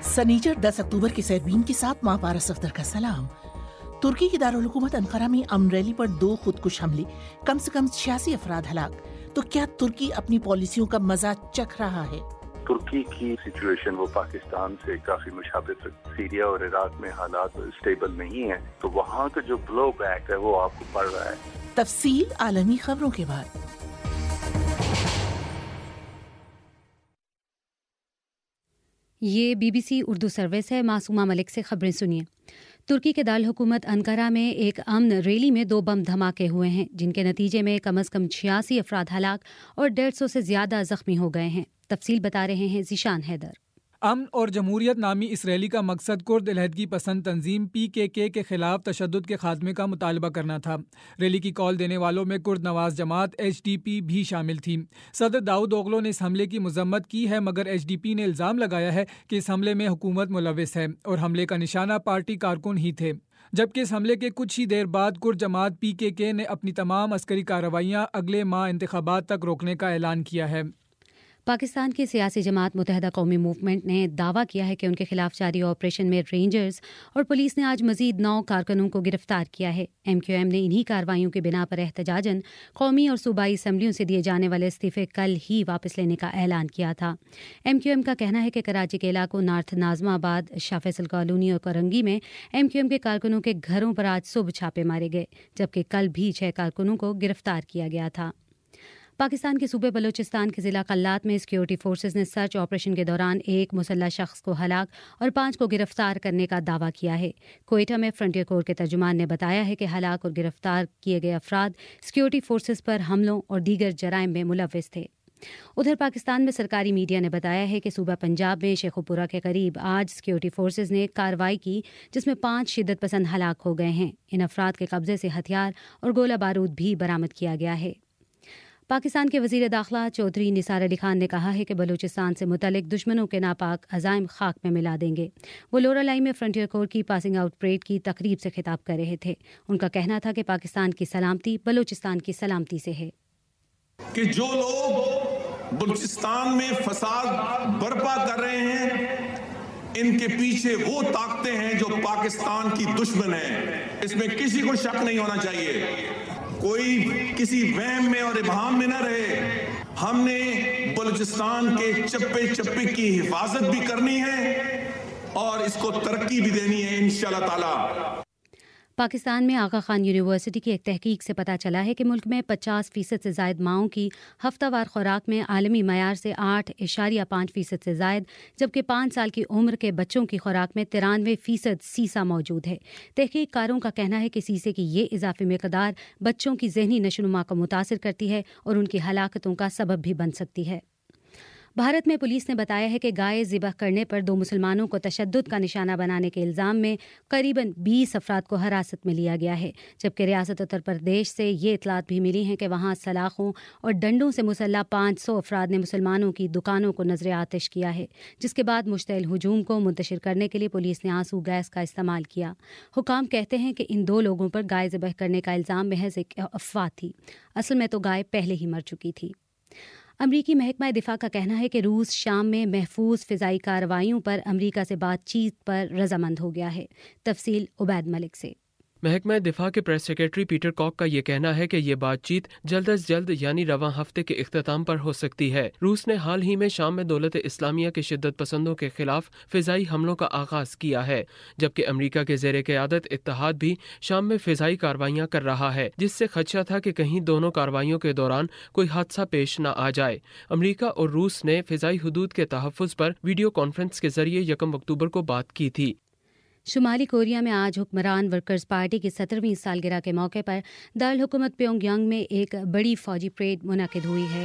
सनीचर 10 अक्टूबर की सरबीन के साथ मां पारा सफ्दर का सलाम। तुर्की की दारुल हुकूमत अंकारा में अमन रैली पर 2 खुदकुश हमले, कम से कम 86 अफराद हलाक। तो क्या तुर्की अपनी पॉलिसियों का मजा चख रहा है? तुर्की की सिचुएशन वो पाकिस्तान से काफी मुशाबिह है। सीरिया और इराक में हालात स्टेबल नहीं है, तो वहाँ का जो ब्लो बैक है वो आपको पड़ रहा है। तफसील आलमी खबरों के बाद। ये BBC उर्दू सर्विस है। मासूमा मलिक से खबरें सुनिए। तुर्की के दारुल हुकूमत अंकारा में एक अमन रैली में 2 बम धमाके हुए हैं, जिनके नतीजे में कम से कम 86 अफराद हलाक और 150 से ज्यादा जख्मी हो गए हैं। तफसील बता रहे हैं ज़ीशान हैदर। अमन और जमहूरियत नामी इस रैली का मकसद कुर्द अलहदगी पसंद तंजीम PKK के खिलाफ तशद्दुद के खात्मे का मुतालबा करना था। रैली की कॉल देने वालों में कुर्द नवाज जमात HDP भी शामिल थी। सदर दाऊद ओगलो ने इस हमले की मजम्मत की है, मगर HDP ने इल्ज़ाम लगाया है कि इस हमले में हुकूमत मुलविस है और हमले का निशाना पार्टी कारकुन ही थे। जबकि इस हमले के कुछ ही देर बाद कुर्द जमात PKK ने अपनी तमाम अस्करी कार्रवाइयाँ अगले माह इंतखाबात तक रोकने का ऐलान किया है। पाकिस्तान की सियासी जमात मुत्तहदा कौमी मूवमेंट ने दावा किया है कि उनके खिलाफ जारी ऑपरेशन में रेंजर्स और पुलिस ने आज मजीद 9 कारकुनों को गिरफ्तार किया है। MQM ने इन्हीं कार्रवाइयों की बिना पर एहतजाजन कौमी और सूबाई असम्बलियों से दिए जाने वाले इस्तीफे कल ही वापस लेने का ऐलान किया था। MQM का कहना है कि कराची के इलाकों नॉर्थ नाजमाबाद, शाह फैसल कॉलोनी और करंगी में MQM के कारकुनों के घरों पर आज सुबह छापे मारे गए, जबकि कल भी 6 कारकुनों को गिरफ्तार किया गया था। पाकिस्तान के सूबे बलूचिस्तान के ज़िला कल्लात में सिक्योरिटी फोर्सेस ने सर्च ऑपरेशन के दौरान 1 मुसल्लह शख्स को हलाक और 5 को गिरफ्तार करने का दावा किया है। क्वेटा में फ्रंटियर कोर के तर्जुमान ने बताया है कि हलाक और गिरफ्तार किए गए अफराद सिक्योरिटी फोर्सेस पर हमलों और दीगर जराइम में मुलविस थे। उधर पाकिस्तान में सरकारी मीडिया ने बताया है कि सूबा पंजाब में शेखुपुरा के करीब आज सिक्योरिटी फोर्सेस ने कार्रवाई की, जिसमें 5 शिद्दत पसंद हलाक हो गए हैं। इन अफराद के कब्जे से हथियार और गोला बारूद भी बरामद किया गया है। पाकिस्तान के वज़ीर दाखिला चौधरी निसार अली खान ने कहा है कि बलूचिस्तान से मुतल्लिक दुश्मनों के नापाक अज़ाइम खाक में मिला देंगे। वो लोरालाई में फ्रंटियर कोर की पासिंग आउट परेड की तकरीब से खिताब कर रहे थे। उनका कहना था कि पाकिस्तान की सलामती बलूचिस्तान की सलामती से है। कि जो लोग बलूचिस्तान में फसाद बर्पा कर रहे हैं, इनके पीछे वो ताकतें हैं जो पाकिस्तान की दुश्मन है। इसमें किसी को शक नहीं होना चाहिए। कोई किसी वहम में और इबहाम में न रहे। हमने बलूचिस्तान के चप्पे चप्पे की हिफाजत भी करनी है और इसको तरक्की भी देनी है इंशाअल्लाह ताला। पाकिस्तान में आगा खान यूनिवर्सिटी की एक तहकीक से पता चला है कि मुल्क में 50% से ज़ायद माओं की हफ्तावार खुराक में आलमी मयार से 8.5% से ज़ायद, जबकि 5 साल की उम्र के बच्चों की खुराक में 93% सीसा मौजूद है। तहकीककारों का कहना है कि सीसे की ये इजाफी मकदार बच्चों की ज़हनी नशोनुमा को मुतासिर करती है और उनकी हलाकतों का सबब भी बन सकती है। भारत में पुलिस ने बताया है कि गाय ज़िबह करने पर 2 मुसलमानों को तशद्दुद का निशाना बनाने के इल्ज़ाम में करीबन 20 अफराद को हिरासत में लिया गया है, जबकि रियासत उत्तर प्रदेश से ये इतलात भी मिली हैं कि वहाँ सलाखों और डंडों से मुसल्लह 500 अफराद ने मुसलमानों की दुकानों को नजर आतिश किया है, जिसके बाद मुश्तइल हुजूम को मुंतशिर करने के लिए पुलिस ने आंसू गैस का इस्तेमाल किया। हुकाम कहते हैं कि इन 2 लोगों पर गाय ज़िबह करने का इल्ज़ाम महज एक अफवाह थी। असल में तो गाय पहले ही मर चुकी थी। अमरीकी महकमा दिफा का कहना है कि रूस शाम में महफूज फ़िज़ाई कार्रवाइयों पर अमरीका से बातचीत पर रजामंद हो गया है। तफसील उबैद मलिक से। महकमा दिफा के प्रेस सेक्रेटरी पीटर कॉक का ये कहना है कि ये बातचीत जल्द अज जल्द यानी रवां हफ्ते के इख्तिताम पर हो सकती है। रूस ने हाल ही में शाम में दौलत इस्लामिया के शिद्दत पसंदों के खिलाफ फ़िज़ाई हमलों का आगाज़ किया है, जबकि अमरीका के ज़ेरे क़यादत इत्तेहाद भी शाम में फ़िज़ाई कार्रवाइयाँ कर रहा है, जिससे खदशा था कि कहीं दोनों कार्रवाइयों के दौरान कोई हादसा पेश न आ जाए। अमरीका और रूस ने फ़िज़ाई हुदूद के तहफ़्फ़ुज़ पर वीडियो कॉन्फ्रेंस के ज़रिए 1 अक्टूबर को बात की थी। शुमाली कोरिया में आज हुक्मरान वर्कर्स पार्टी की 17वीं सालगिरह के मौके पर दारुल हुकूमत प्योंगयांग में एक बड़ी फौजी परेड मुनक़िद हुई है।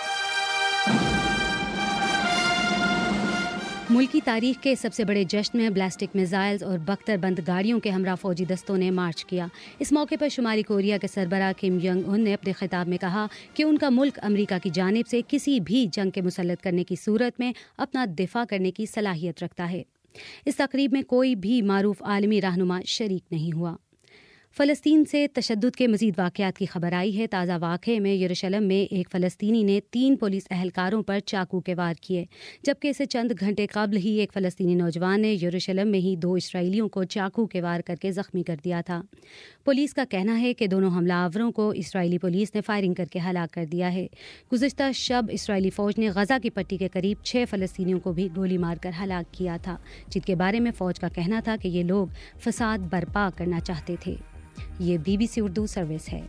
मुल्क की तारीख के सबसे बड़े जश्न में ब्लास्टिक मिसाइल्स और बख्तरबंद गाड़ियों के हमरा फौजी दस्तों ने मार्च किया। इस मौके पर शुमाली कोरिया के सरबराह किम जोंग उन ने अपने खिताब में कहा कि उनका मुल्क अमरीका की जानिब से किसी भी जंग के मुसल्लत करने की सूरत में अपना दिफा करने की सलाहियत रखता है। इस तकरीब में कोई भी मारूफ आलमी रहनुमा शरीक नहीं हुआ। فلسطین سے تشدد کے مزید واقعات کی خبر آئی ہے۔ تازہ واقعے میں یروشلم میں ایک فلسطینی نے 3 پولیس اہلکاروں پر چاقو کے وار کیے، جبکہ اسے چند گھنٹے قبل ہی ایک فلسطینی نوجوان نے یروشلم میں ہی 2 اسرائیلیوں کو چاقو کے وار کر کے زخمی کر دیا تھا۔ پولیس کا کہنا ہے کہ دونوں حملہ آوروں کو اسرائیلی پولیس نے فائرنگ کر کے ہلاک کر دیا ہے۔ گزشتہ شب اسرائیلی فوج نے غزہ کی پٹی کے قریب 6 فلسطینیوں کو بھی گولی مار کر ہلاک کیا تھا، جن کے بارے میں فوج کا کہنا تھا کہ یہ لوگ فساد برپا کرنا چاہتے تھے۔ یہ BBC اردو سروس ہے۔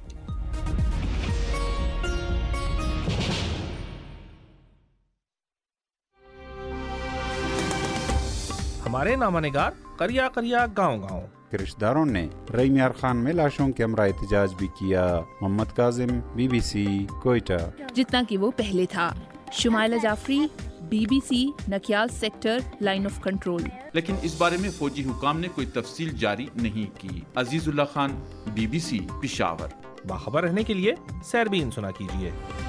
ہمارے نامہ نگار قریہ قریہ گاؤں گاؤں کے رشتہ داروں نے رئیمیار خان میں لاشوں کے ہمراہ احتجاج بھی کیا۔ محمد کاظم، BBC کوئٹہ۔ جتنا کہ وہ پہلے تھا۔ Shumaila Jafri, BBC Nakyal sector line of control. لیکن اس بارے میں فوجی حکام نے کوئی تفصیل جاری نہیں کی۔ عزیز اللہ خان، BBC پشاور۔ باخبر رہنے کے لیے سیربین سنا کیجیے۔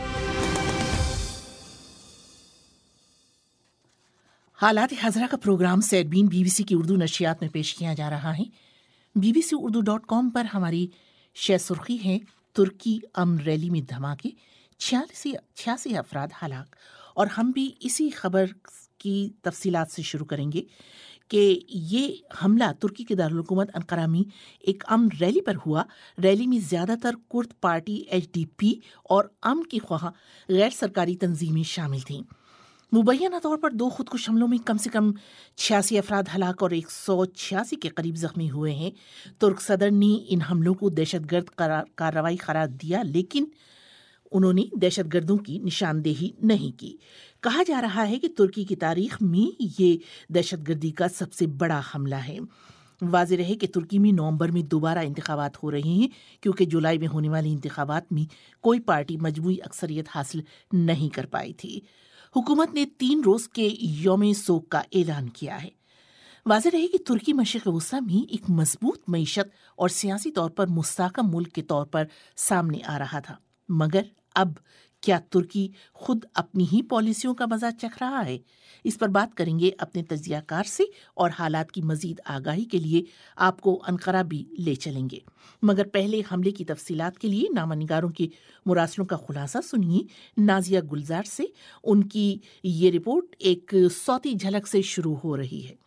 حالات حاضرہ کا پروگرام سیربین BBC کی اردو نشریات میں پیش کیا جا رہا ہے۔ bbcurdu.com پر ہماری شہ سرخی ہے ترکی امن ریلی میں دھماکے، 86 افراد ہلاک، اور ہم بھی اسی خبر کی تفصیلات سے شروع کریں گے کہ یہ حملہ ترکی کے دارالحکومت انقرہ میں ایک امن ریلی پر ہوا۔ ریلی میں زیادہ تر کرد پارٹی HDP اور امن کی خواہاں غیر سرکاری تنظیمیں شامل تھیں۔ مبینہ طور پر 2 خودکش حملوں میں کم سے کم 86 افراد ہلاک اور 186 کے قریب زخمی ہوئے ہیں۔ ترک صدر نے ان حملوں کو دہشت گرد کارروائی قرار دیا، لیکن انہوں نے دہشت گردوں کی نشاندہی نہیں کی۔ کہا جا رہا ہے کہ ترکی کی تاریخ میں یہ دہشت گردی کا سب سے بڑا حملہ ہے۔ واضح رہے کہ ترکی میں نومبر میں دوبارہ انتخابات ہو رہے ہیں، کیونکہ جولائی میں ہونے والے انتخابات میں کوئی پارٹی مجموعی اکثریت حاصل نہیں کر پائی تھی۔ حکومت نے 3 روز کے یوم سوگ کا اعلان کیا ہے۔ واضح رہے کہ ترکی مشرق وسطیٰ میں ایک مضبوط معیشت اور سیاسی طور پر مستحکم ملک کے طور پر سامنے آ رہا تھا، مگر اب کیا ترکی خود اپنی ہی پالیسیوں کا مزہ چکھ رہا ہے؟ اس پر بات کریں گے اپنے تجزیہ کار سے، اور حالات کی مزید آگاہی کے لیے آپ کو انقرہ بھی لے چلیں گے۔ مگر پہلے حملے کی تفصیلات کے لیے نامہ نگاروں کے مراسلوں کا خلاصہ سنیے نازیہ گلزار سے۔ ان کی یہ رپورٹ ایک صوتی جھلک سے شروع ہو رہی ہے۔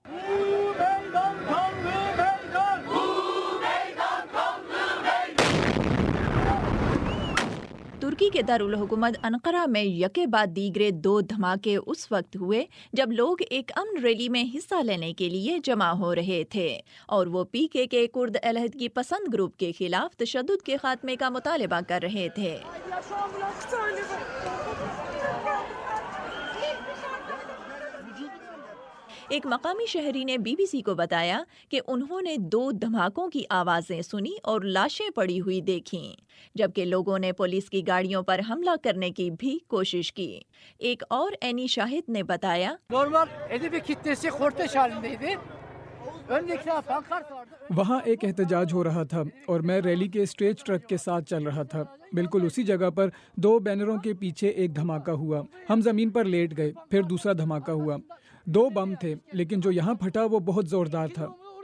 ترکی کے دارالحکومت انقرہ میں یکے بعد دیگرے 2 دھماکے اس وقت ہوئے جب لوگ ایک امن ریلی میں حصہ لینے کے لیے جمع ہو رہے تھے، اور وہ PKK کرد علیحدگی پسند گروپ کے خلاف تشدد کے خاتمے کا مطالبہ کر رہے تھے۔ ایک مقامی شہری نے BBC کو بتایا کہ انہوں نے 2 دھماکوں کی آوازیں سنی اور لاشیں پڑی ہوئی دیکھیں، جبکہ لوگوں نے پولیس کی گاڑیوں پر حملہ کرنے کی بھی کوشش کی۔ ایک اور اینی شاہد نے بتایا وہاں ایک احتجاج ہو رہا تھا اور میں ریلی کے اسٹریچ ٹرک کے ساتھ چل رہا تھا۔ بالکل اسی جگہ پر 2 بینروں کے پیچھے ایک دھماکہ ہوا، ہم زمین پر لیٹ گئے، پھر دوسرا دھماکہ ہوا۔ 2 بم تھے، لیکن جو یہاں پھٹا وہ بہت زوردار تھا۔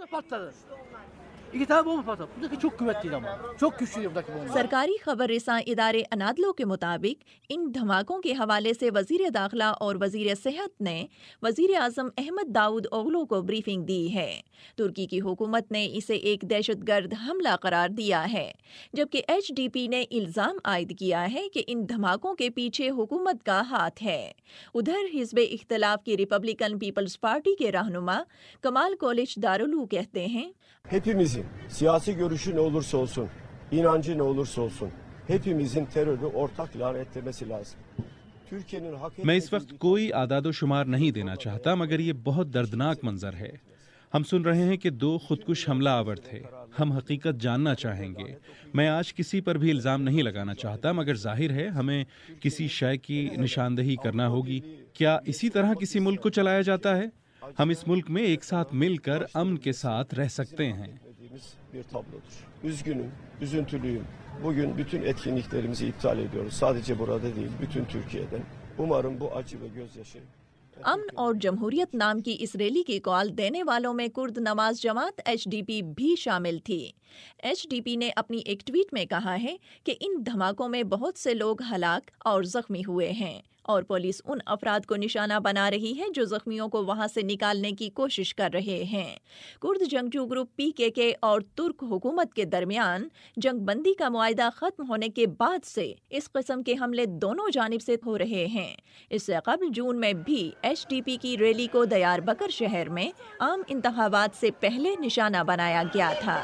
سرکاری خبر رساں ادارے انادلو کے مطابق ان دھماکوں کے حوالے سے وزیر داخلہ اور وزیر صحت نے وزیر اعظم احمد داؤد اوغلو کو بریفنگ دی ہے۔ ترکی کی حکومت نے اسے ایک دہشت گرد حملہ قرار دیا ہے، جبکہ HDP نے الزام عائد کیا ہے کہ ان دھماکوں کے پیچھے حکومت کا ہاتھ ہے۔ ادھر حزب اختلاف کی ریپبلکن پیپلز پارٹی کے رہنما کمال کولچ دارالو کہتے ہیں Hepimizin siyasi görüşü ne olursa olsun, inancı ne olursa olsun, hepimizin terörü ortak lanetlemesi lazım. میں اس وقت کوئی اعداد و شمار نہیں دینا چاہتا، مگر یہ بہت دردناک منظر ہے۔ ہم سن رہے ہیں کہ 2 خودکش حملہ آور تھے۔ ہم حقیقت جاننا چاہیں گے۔ میں آج کسی پر بھی الزام نہیں لگانا چاہتا، مگر ظاہر ہے ہمیں کسی شے کی نشاندہی کرنا ہوگی۔ کیا اسی طرح کسی ملک کو چلایا جاتا ہے؟ ہم اس ملک میں ایک ساتھ مل کر امن کے ساتھ رہ سکتے ہیں۔ Üzgünüm, üzüntülüyüm. Bugün bütün etkinliklerimizi iptal ediyoruz. Sadece burada değil, bütün Türkiye'den. Umarım bu acı ve gözyaşı امن اور جمہوریت نام کی اس ریلی کی کال دینے والوں میں کرد نواز جماعت HDP بھی شامل تھی۔ HDP نے اپنی ایک ٹویٹ میں کہا ہے کہ ان دھماکوں میں بہت سے لوگ ہلاک اور زخمی ہوئے ہیں اور پولیس ان افراد کو نشانہ بنا رہی ہے جو زخمیوں کو وہاں سے نکالنے کی کوشش کر رہے ہیں۔ کرد جنگجو گروپ PKK اور ترک حکومت کے درمیان جنگ بندی کا معاہدہ ختم ہونے کے بعد سے اس قسم کے حملے دونوں جانب سے ہو رہے ہیں۔ اس سے قبل جون میں بھی HDP کی ریلی کو دیار بکر شہر میں عام انتخابات سے پہلے نشانہ بنایا گیا تھا۔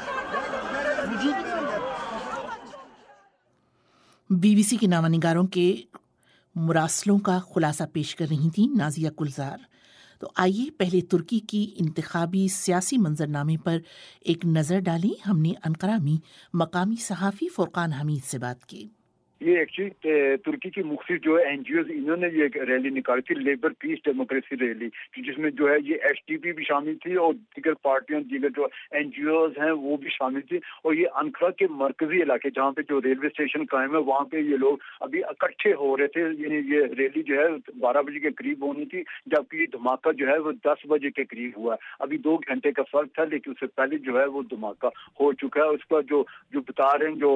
BBC کی نامہ نگاروں کے مراسلوں کا خلاصہ پیش کر رہی تھیں نازیہ گلزار۔ تو آئیے پہلے ترکی کی انتخابی سیاسی منظرنامے پر ایک نظر ڈالیں۔ ہم نے انقرہ میں مقامی صحافی فرقان حمید سے بات کی۔ یہ ایکچولی ترکی کی مختلف جو ہے NGOز انہوں نے یہ ریلی نکالی تھی، لیبر پیس ڈیموکریسی ریلی، جس میں جو ہے یہ HDP بھی شامل تھی اور دیگر پارٹیاں دیگر جو NGOز ہیں وہ بھی شامل تھی۔ اور یہ انقرہ کے مرکزی علاقے جہاں پہ جو ریلوے اسٹیشن قائم ہے وہاں پہ یہ لوگ ابھی اکٹھے ہو رہے تھے۔ یعنی یہ ریلی جو ہے 12 بجے کے قریب ہونی تھی، جبکہ یہ دھماکہ جو ہے وہ 10 بجے کے قریب ہوا ہے۔ ابھی 2 گھنٹے کا فرق تھا، لیکن اس سے پہلے جو ہے وہ دھماکہ ہو چکا ہے۔ اس کا جو بتا رہے ہیں جو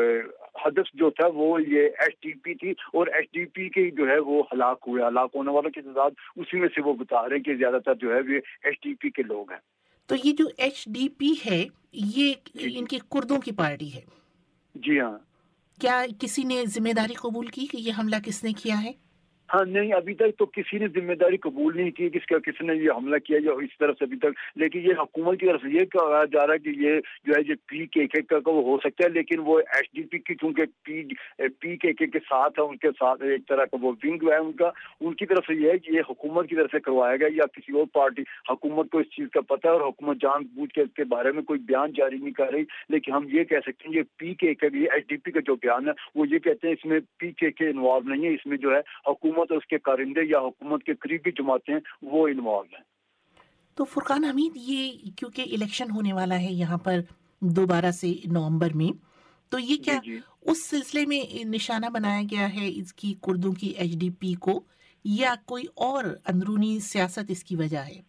ہدف جو تھا وہ یہ HDP تھی اور HDP کے جو ہے وہ ہلاک ہونے والوں کی تعداد اسی میں سے وہ بتا رہے ہیں کہ زیادہ تر جو ہے یہ HDP کے لوگ ہیں۔ تو یہ جو HDP ہے یہ ان کے کردوں کی پارٹی ہے؟ جی ہاں۔ کیا کسی نے ذمہ داری قبول کی کہ یہ حملہ کس نے کیا ہے؟ ہاں نہیں، ابھی تک تو کسی نے ذمہ داری قبول نہیں کی کس نے یہ حملہ کیا یا اس طرف سے ابھی تک، لیکن یہ حکومت کی طرف سے یہ کہا جا رہا ہے کہ یہ جو ہے یہ PKK کا وہ ہو سکتا ہے، لیکن وہ HDP کی چونکہ PKK کے ساتھ ہے، ان کے ساتھ ایک طرح کا وہ ونگ ہے ان کی طرف سے یہ ہے کہ یہ حکومت کی طرف سے کروایا گیا یا کسی اور پارٹی، حکومت کو اس چیز کا پتہ ہے اور حکومت جان بوجھ کے اس کے بارے میں کوئی بیان جاری نہیں کر رہی، لیکن ہم یہ کہہ سکتے ہیں یہ PKK یہ HDP کا جو بیان ہے وہ یہ کہتے ہیں اس میں PKK انوالو نہیں ہے، اس میں جو ہے حکومت اور اس کے کارندے یا حکومت کے قریبی جماعتیں وہ انوالو ہیں۔ تو فرقان حمید، یہ کیونکہ الیکشن ہونے والا ہے یہاں پر دوبارہ سے نومبر میں، تو یہ کیا اس سلسلے میں نشانہ بنایا گیا ہے اس کی کردوں کی HDP کو، یا کوئی اور اندرونی سیاست اس کی وجہ ہے؟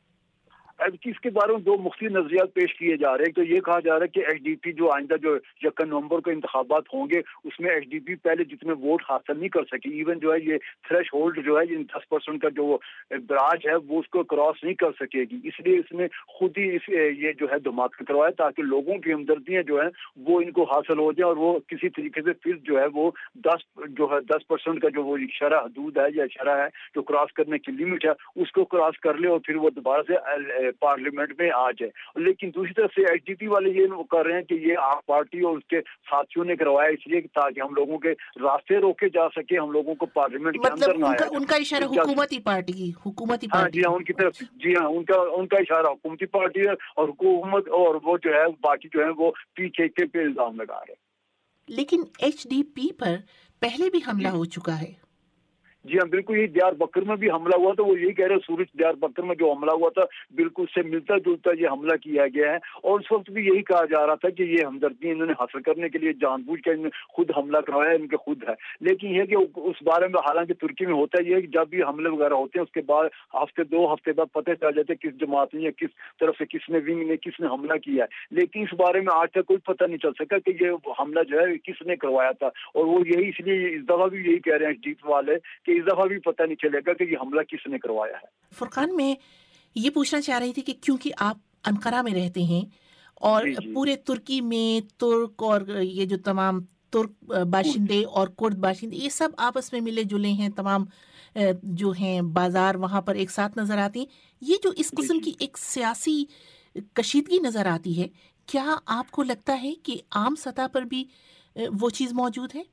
اس کے بارے میں 2 مختلف نظریات پیش کیے جا رہے ہیں۔ تو یہ کہا جا رہا ہے کہ HDP جو آئندہ جو 1 نومبر کو انتخابات ہوں گے اس میں HDP پہلے جتنے ووٹ حاصل نہیں کر سکی، ایون جو ہے یہ تھریش ہولڈ جو ہے 10% کا جو براج ہے وہ اس کو کراس نہیں کر سکے گی، اس لیے اس نے خود ہی یہ جو ہے دھماکہ کروایا تاکہ لوگوں کی ہمدردیاں جو ہیں وہ ان کو حاصل ہو جائیں اور وہ کسی طریقے سے پھر جو ہے وہ 10% کا جو وہ شرح حدود ہے یا شرح ہے جو کراس کرنے کی لمٹ ہے اس کو کراس کر لے اور پھر وہ دوبارہ سے پارلیمنٹ میں آ جائے۔ لیکن دوسری طرف سے HDP والے یہ کر رہے ہیں کہ یہ آپ پارٹی اور اس کے ساتھیوں نے کروایا اس لیے تاکہ ہم لوگوں کے راستے روکے جا سکے، ہم لوگوں کو پارلیمنٹ کے اندر نہ آئے۔ ان کا اشارہ حکومتی پارٹی جی ہاں، ان کی طرف جی ہاں ان کا اشارہ حکومتی پارٹی ہے اور حکومت اور وہ جو ہے باقی جو ہے وہ PKK پہ الزام لگا رہے ہیں۔ لیکن HDP پر پہلے بھی حملہ ہو چکا ہے۔ جی ہاں بالکل، یہ دیار بکر میں بھی حملہ ہوا تھا، وہ یہی کہہ رہے سورج دیار بکر میں جو حملہ ہوا تھا بالکل اس سے ملتا جلتا یہ حملہ کیا گیا ہے، اور اس وقت بھی یہی کہا جا رہا تھا کہ یہ ہمدردی انہوں نے حاصل کرنے کے لیے جان بوجھ کے خود حملہ کروایا، ان کے خود ہے۔ لیکن یہ کہ اس بارے میں حالانکہ ترکی میں ہوتا ہے کہ جب بھی حملے وغیرہ ہوتے ہیں اس کے بعد 2 ہفتے بعد پتہ چل جاتے ہیں کس جماعت نے یا کس طرف سے کس نے ونگ نے کس نے حملہ کیا ہے، لیکن اس بارے میں آج تک کوئی پتہ نہیں چل سکا کہ یہ حملہ جو ہے کس نے کروایا تھا، اور وہ یہی اس لیے اس دفعہ بھی یہی کہہ رہے ہیں HDP والے کہ اس دفعہ بھی پتہ نہیں چلے گا کہ یہ حملہ کس نے کروایا ہے۔ فرقان، میں یہ پوچھنا چاہ رہی تھی کہ کیونکہ آپ انقرہ میں رہتے ہیں اور پورے ترکی میں ترک اور یہ جو تمام ترک باشندے اور کرد باشندے یہ سب آپس میں ملے جلے ہیں، تمام جو ہیں بازار وہاں پر ایک ساتھ نظر آتے ہیں، یہ جو اس قسم کی ایک سیاسی کشیدگی نظر آتی ہے، کیا آپ کو لگتا ہے کہ عام سطح پر بھی وہ چیز موجود ہے؟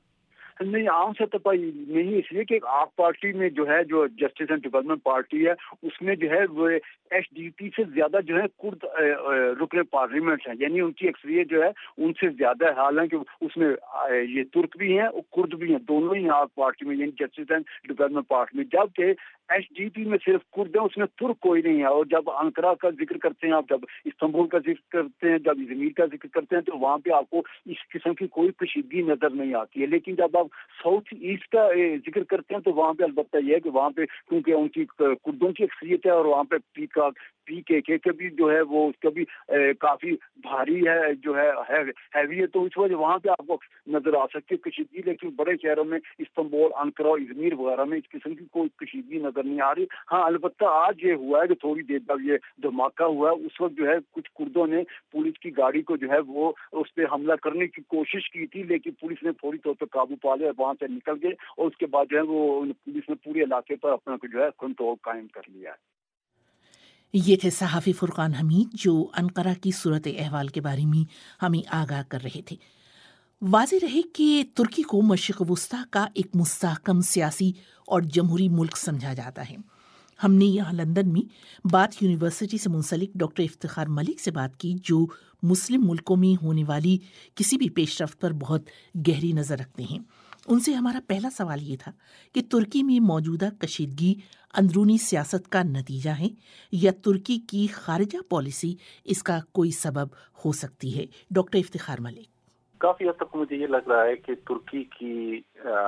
نہیں، عام سطح پر نہیں، اس لیے کہ آپ پارٹی میں جو ہے جو جسٹس اینڈ ڈیولپمنٹ پارٹی ہے اس میں جو ہے وہ HDP سے زیادہ جو ہے کرد رکن پارلیمنٹ ہیں، یعنی ان کی اکثریت جو ہے ان سے زیادہ ہے، حالانکہ اس میں یہ ترک بھی ہیں اور کرد بھی ہیں، دونوں ہی آپ پارٹی میں، یعنی جسٹس اینڈ ڈیولپمنٹ پارٹی میں، جبکہ HDP میں صرف کرد ہیں، اس میں ترک کوئی نہیں ہے۔ اور جب انقرہ کا ذکر کرتے ہیں آپ، جب استنبول کا ذکر کرتے ہیں، جب ازمیر کا ذکر کرتے ہیں تو وہاں پہ آپ کو اس قسم کی کوئی کشیدگی نظر نہیں آتی ہے، لیکن جب آپ آپ ساؤتھ ایسٹ کا ذکر کرتے ہیں تو وہاں پہ البتہ یہ ہے کہ وہاں پہ کیونکہ ان کی کردوں کی اکثریت ہے اور وہاں پہ پی کے بھی جو ہے وہ اس کا بھی کافی بھاری ہے جو ہے ہیوی ہے، تو اس وجہ وہاں پہ آپ کو نظر آ سکتی ہے کشیدگی، لیکن بڑے شہروں میں استنبول، انقرہ، ازمیر وغیرہ میں اس قسم کی کوئی کشیدگی نظر نہیں آ رہی۔ ہاں البتہ آج یہ ہوا ہے کہ تھوڑی دیر تک یہ دھماکہ ہوا ہے، اس وقت جو ہے کچھ کردوں نے پولیس کی گاڑی کو جو ہے وہ اس پہ حملہ کرنے کی کوشش کی تھی، لیکن پولیس نے فوری طور پہ قابو پا لیا، وہاں سے نکل گئے اور اس کے بعد جو ہے وہ پولیس نے پورے علاقے پر اپنا جو ہے کنٹرول قائم کر لیا ہے۔ یہ تھے صحافی فرقان حمید جو انقرہ کی صورت احوال کے بارے میں ہمیں آگاہ کر رہے تھے۔ واضح رہے کہ ترکی کو مشرق وسطی کا ایک مستحکم سیاسی اور جمہوری ملک سمجھا جاتا ہے۔ ہم نے یہاں لندن میں باتھ یونیورسٹی سے منسلک ڈاکٹر افتخار ملک سے بات کی جو مسلم ملکوں میں ہونے والی کسی بھی پیش رفت پر بہت گہری نظر رکھتے ہیں۔ ان سے ہمارا پہلا سوال یہ تھا کہ ترکی میں موجودہ کشیدگی اندرونی سیاست کا نتیجہ ہے یا ترکی کی خارجہ پالیسی اس کا کوئی سبب ہو سکتی ہے؟ ڈاکٹر افتخار ملک۔ کافی حد تک مجھے یہ لگ رہا ہے کہ ترکی کی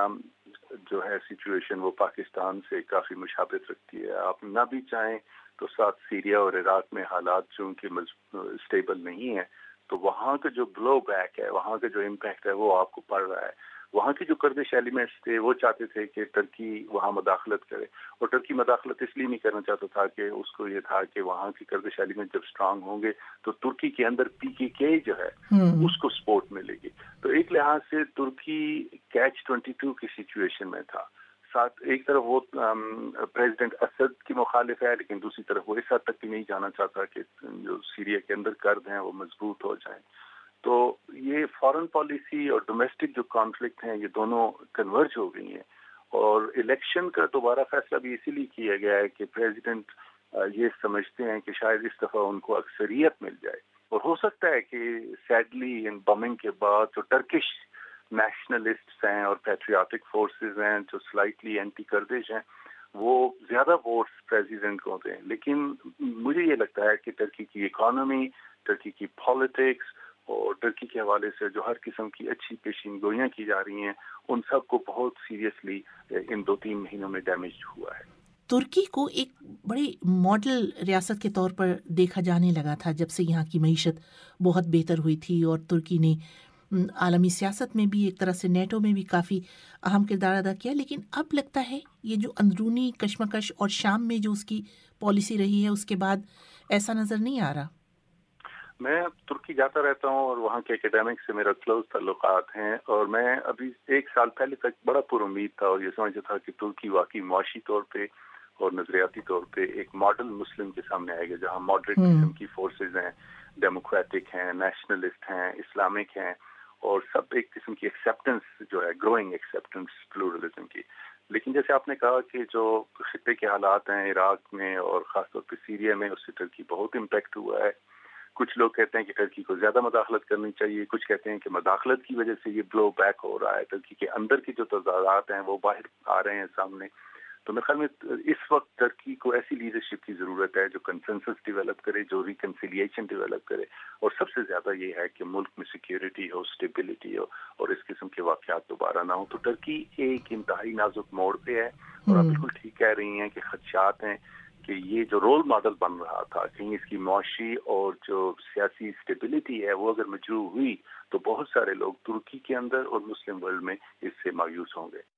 جو ہے سچویشن وہ پاکستان سے کافی مشابہت رکھتی ہے۔ آپ نہ بھی چاہیں تو ساتھ سیریا اور عراق میں حالات چونکہ اسٹیبل نہیں ہے تو وہاں کا جو بلو بیک ہے، وہاں کا جو امپیکٹ ہے وہ آپ کو پڑ رہا ہے۔ وہاں کی جو کردش ایلیمنٹس تھے وہ چاہتے تھے کہ ترکی وہاں مداخلت کرے، اور ترکی مداخلت اس لیے نہیں کرنا چاہتا تھا کہ اس کو یہ تھا کہ وہاں کی کردش ایلیمنٹ جب اسٹرانگ ہوں گے تو ترکی کے اندر PKK جو ہے اس کو سپورٹ ملے گی۔ تو ایک لحاظ سے ترکی کیچ 22 کی سچویشن میں تھا۔ ساتھ ایک طرف وہ پریزیڈنٹ اسد کی مخالف ہے، لیکن دوسری طرف وہ اس حد تک بھی نہیں جانا چاہتا کہ جو سیریا کے اندر کرد ہیں وہ مضبوط ہو جائیں۔ تو یہ فارن پالیسی اور ڈومیسٹک جو کانفلکٹ ہیں یہ دونوں کنورج ہو گئی ہیں، اور الیکشن کا دوبارہ فیصلہ بھی اسی لیے کیا گیا ہے کہ پریزیڈنٹ یہ سمجھتے ہیں کہ شاید اس دفعہ ان کو اکثریت مل جائے، اور ہو سکتا ہے کہ سیڈلی ان بمنگ کے بعد جو ٹرکش نیشنلسٹس ہیں اور پیٹریاٹک فورسز ہیں جو سلائٹلی اینٹی کردش ہیں وہ زیادہ ووٹس پریزیڈنٹ کو دیں، لیکن مجھے یہ لگتا ہے کہ ٹرکی کی اکانومی، ٹرکی کی پالیٹکس اور ٹرکی کے حوالے سے جو ہر قسم کی اچھی پیشین گوئیاں کی جا رہی ہیں ان سب کو بہت سیریسلی ان 2-3 مہینوں میں ڈیمیج ہوا ہے۔ ترکی کو ایک بڑی ماڈل ریاست کے طور پر دیکھا جانے لگا تھا جب سے یہاں کی معیشت بہت بہتر ہوئی تھی، اور ترکی نے عالمی سیاست میں بھی ایک طرح سے نیٹو میں بھی کافی اہم کردار ادا کیا، لیکن اب لگتا ہے یہ جو اندرونی کشمکش اور شام میں جو اس کی پالیسی رہی ہے اس کے بعد ایسا نظر نہیں آ رہا۔ میں ترکی جاتا رہتا ہوں اور وہاں کے اکیڈیمک سے میرا کلوز تعلقات ہیں، اور میں ابھی 1 سال پہلے تک بڑا پر امید تھا اور یہ سمجھتا تھا کہ ترکی واقعی معاشی طور پہ اور نظریاتی طور پہ ایک ماڈل مسلم کے سامنے آئے گا جہاں ماڈریٹ قسم کی فورسز ہیں، ڈیموکریٹک ہیں، نیشنلسٹ ہیں، اسلامک ہیں، اور سب ایک قسم کی ایکسیپٹنس جو ہے، گروئنگ ایکسیپٹنس پلورلزم کی۔ لیکن جیسے آپ نے کہا کہ جو خطے کے حالات ہیں عراق میں اور خاص طور پہ سیریا میں، اس سے ترکی بہت امپیکٹ ہوا ہے۔ کچھ لوگ کہتے ہیں کہ ٹرکی کو زیادہ مداخلت کرنی چاہیے، کچھ کہتے ہیں کہ مداخلت کی وجہ سے یہ بلو بیک ہو رہا ہے، ٹرکی کے اندر کی جو تضادات ہیں وہ باہر آ رہے ہیں سامنے۔ تو میرے خیال میں اس وقت ٹرکی کو ایسی لیڈرشپ کی ضرورت ہے جو کنسنسس ڈیولپ کرے، جو ریکنسیلیشن ڈیولپ کرے، اور سب سے زیادہ یہ ہے کہ ملک میں سیکیورٹی ہو، اسٹیبلٹی ہو، اور اس قسم کے واقعات دوبارہ نہ ہو۔ تو ٹرکی ایک انتہائی نازک موڑ پہ ہے، اور آپ بالکل ٹھیک کہہ رہی ہیں کہ خدشات ہیں کہ یہ جو رول ماڈل بن رہا تھا کہیں اس کی معاشی اور جو سیاسی اسٹیبلٹی ہے وہ اگر مجروح ہوئی تو بہت سارے لوگ ترکی کے اندر اور مسلم ورلڈ میں اس سے مایوس ہوں گے۔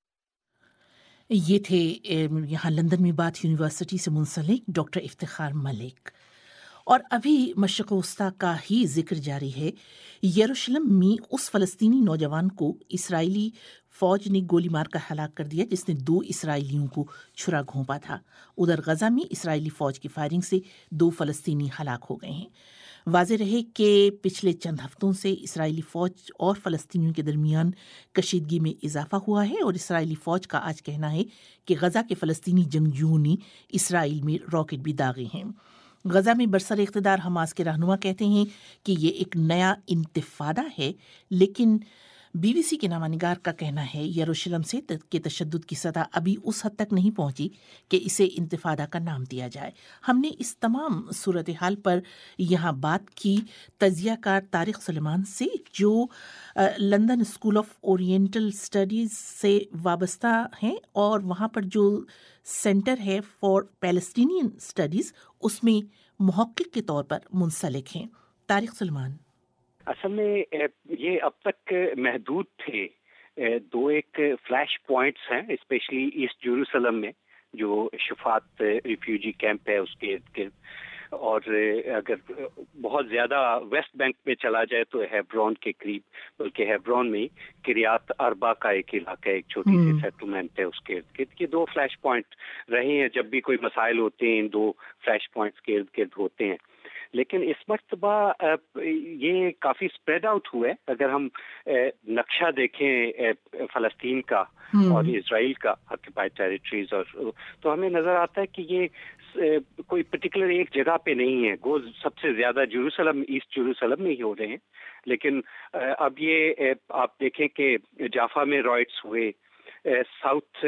یہ تھے یہاں لندن میں باتھ یونیورسٹی سے منسلک ڈاکٹر افتخار ملک۔ اور ابھی مشرق وسطی کا ہی ذکر جاری ہے، یروشلم میں اس فلسطینی نوجوان کو اسرائیلی فوج نے گولی مار کر ہلاک کر دیا جس نے 2 اسرائیلیوں کو چھرا گھونپا تھا۔ ادھر غزہ میں اسرائیلی فوج کی فائرنگ سے 2 فلسطینی ہلاک ہو گئے ہیں۔ واضح رہے کہ پچھلے چند ہفتوں سے اسرائیلی فوج اور فلسطینیوں کے درمیان کشیدگی میں اضافہ ہوا ہے، اور اسرائیلی فوج کا آج کہنا ہے کہ غزہ کے فلسطینی جنگجوؤں نے اسرائیل میں راکٹ بھی داغے ہیں۔ غزہ میں برسر اقتدار حماس کے رہنما کہتے ہیں کہ یہ ایک نیا انتفادہ ہے، لیکن BBC के नामानिगार का कहना है यरूशलेम से के तशद्दुद की सतह अभी उस हद तक नहीं पहुंची कि इसे इंतिफादा का नाम दिया जाए। हमने इस तमाम सूरत हाल पर यहाँ बात की तजियाकार तारिक सुलेमान से, जो London School of Oriental Studies से वाबस्ता हैं और वहाँ पर जो सेंटर है फॉर पैलेस्टीनियन स्टडीज उसमें मुहक्किक के तौर पर मुंसलिक हैं। तारिक सुलेमान: असल में ये अब तक महदूद थे। दो एक फ्लैश पॉइंट्स हैं स्पेशली ईस्ट जेरूसलम में, जो शफात रिफ्यूजी कैंप है उसके इर्द गिर्द, और अगर बहुत ज़्यादा वेस्ट बैंक में चला जाए तो हेब्रोन के करीब, बल्कि हेब्रोन में किरियात अरबा का एक इलाका, एक छोटी सी सेटलमेंट है उसके इर्द गिर्द। ये दो फ्लैश पॉइंट रहे हैं। जब भी कोई मसाइल होते हैं इन दो फ्लैश पॉइंट्स के इर्द गिर्द होते हैं, लेकिन इस मर्तबा ये काफ़ी स्प्रेड आउट हुआ है। अगर हम नक्शा देखें फ़लस्तीन का और इजराइल का ऑक्यूपाइड टेरिटरीज, और तो हमें नज़र आता है कि ये कोई पर्टिकुलर एक जगह पे नहीं है। गोज़ सबसे ज़्यादा जेरूसलम, ईस्ट जेरूसलम में ही हो रहे हैं, लेकिन अब ये आप देखें कि जाफा में रॉयट्स हुए, साउथ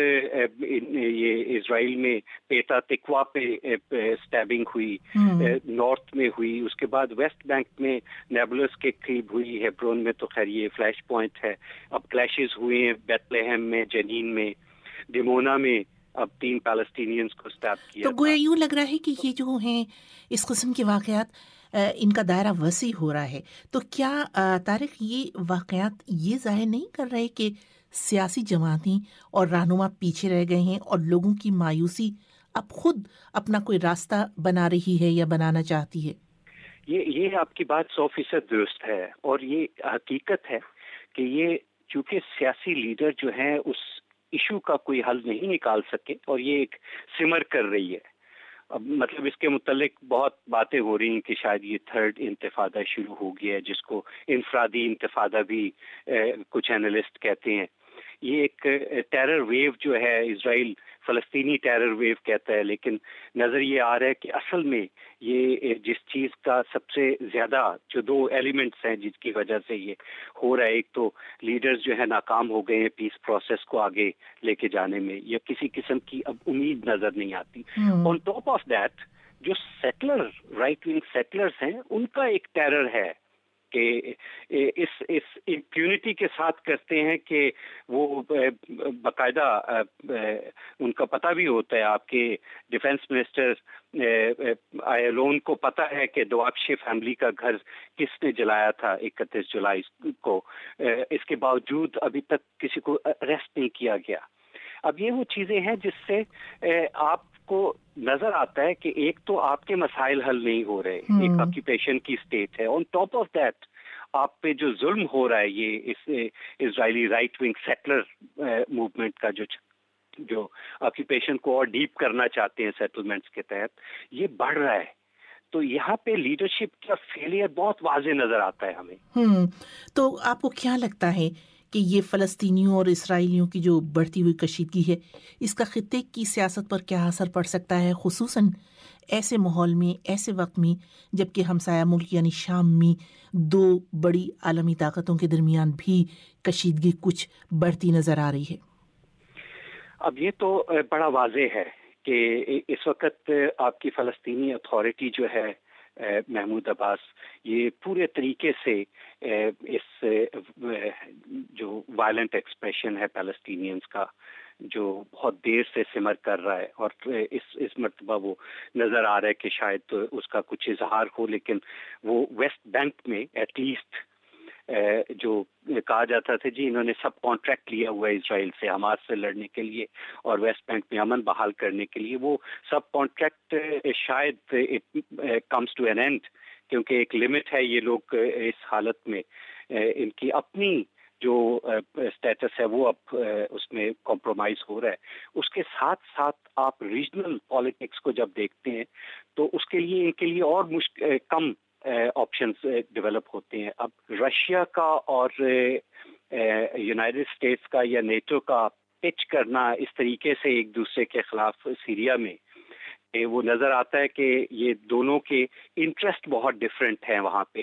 ये इजराइल में पेटा तिकवा पे स्टैबिंग हुई, नॉर्थ में हुई, उसके बाद वेस्ट बैंक में नेबुलस के करीब हुई, हेब्रोन में तो खैर ये फ्लैश पॉइंट है। अब क्लैशेस हुए हैं बेथलेहम में, जनीन में, डिमोना में, अब 3 पैलेस्टीनियंस को स्टैब किया। तो गोया यूँ लग रहा है कि ये जो हैं इस किस्म के वाक़यात, इनका दायरा वसी हो रहा है। तो क्या तारिक ये वाक़यात ये ज़ाहिर नहीं कर रहे कि सियासी जमातें और रहनुमा पीछे रह गए हैं और लोगों की मायूसी अब खुद अपना कोई रास्ता बना रही है या बनाना चाहती है? ये आपकी बात 100% दुरुस्त है, और ये हकीकत है कि ये चूंकि सियासी लीडर जो हैं उस इशू का कोई हल नहीं निकाल सके और ये एक सिमर कर रही है। अब मतलब इसके मुतल्लिक बहुत बातें हो रही हैं कि शायद ये थर्ड इंतिफादा शुरू हो गया है, जिसको इनफरादी इंतिफादा भी कुछ एनालिस्ट कहते हैं। ये एक टेरर वेव जो है, इजराइल फ़लस्तीनी टेरर वेव कहता है, लेकिन नज़र ये आ रहा है कि असल में ये जिस चीज़ का सबसे ज़्यादा जो 2 एलिमेंट्स हैं जिसकी वजह से ये हो रहा है, एक तो लीडर्स जो है नाकाम हो गए हैं पीस प्रोसेस को आगे लेके जाने में, या किसी किस्म की अब उम्मीद नज़र नहीं आती। ऑन टॉप ऑफ दैट जो सेटलर, राइट विंग सेटलर्स हैं, उनका एक टेरर है कि इस इम्प्यूनिटी के साथ करते हैं कि वो बाकायदा उनका पता भी होता है। आपके डिफेंस मिनिस्टर आयलोन को पता है कि दोआबशे फैमिली का घर किसने जलाया था 31 जुलाई को, इसके बावजूद अभी तक किसी को अरेस्ट नहीं किया गया। अब ये वो चीज़ें हैं जिससे आपको नजर आता है कि एक तो आपके मसाइल हल नहीं हो रहे, एक ऑक्यूपेशन की स्टेट है, ऑन टॉप ऑफ दैट आप पे जो जुल्म हो रहा है, ये इस Israeli right wing settler movement का जो ऑक्यूपेशन को और डीप करना चाहते हैं सेटलमेंट्स के तहत, ये बढ़ रहा है। तो यहाँ पे लीडरशिप का फेलियर बहुत वाज़े नजर आता है हमें। तो आपको क्या लगता है कि ये फ़लस्तीनियों और इसराइलियों की जो बढ़ती हुई कशीदगी है, इसका खित्ते की सियासत पर क्या असर पड़ सकता है, खुसूसन ऐसे माहौल में, ऐसे वक्त में जबकि हमसाया मुल्क यानी शाम में 2 बड़ी आलमी ताकतों के दरमियान भी कशीदगी कुछ बढ़ती नज़र आ रही है? अब ये तो बड़ा वाज़े है कि इस वक्त आपकी फ़लस्तीनी अथॉरिटी जो है महमूद अब्बास, ये पूरे तरीके से इस जो वायलेंट एक्सप्रेशन है पैलेस्टीनियंस का, जो बहुत देर से सिमर कर रहा है, और इस मर्तबा वो नज़र आ रहा है कि शायद तो उसका कुछ इजहार हो, लेकिन वो वेस्ट बैंक में एटलीस्ट जो कहा जाता था जी इन्होंने सब कॉन्ट्रैक्ट लिया हुआ है इजराइल से हमास से लड़ने के लिए और वेस्ट बैंक में अमन बहाल करने के लिए, वो सब कॉन्ट्रैक्ट शायद it comes to an end, क्योंकि एक लिमिट है। ये लोग इस हालत में इनकी अपनी जो स्टेटस है वो अब उसमें कॉम्प्रोमाइज हो रहा है। उसके साथ साथ आप रीजनल पॉलिटिक्स को जब देखते हैं तो उसके लिए इनके लिए और कम ऑप्शंस डेवलप होते हैं। अब रशिया का और यूनाइटेड स्टेट्स का या नेटो का पिच करना इस तरीके से एक दूसरे के खिलाफ सीरिया में, वो नज़र आता है कि ये दोनों के इंटरेस्ट बहुत डिफरेंट हैं वहाँ पे,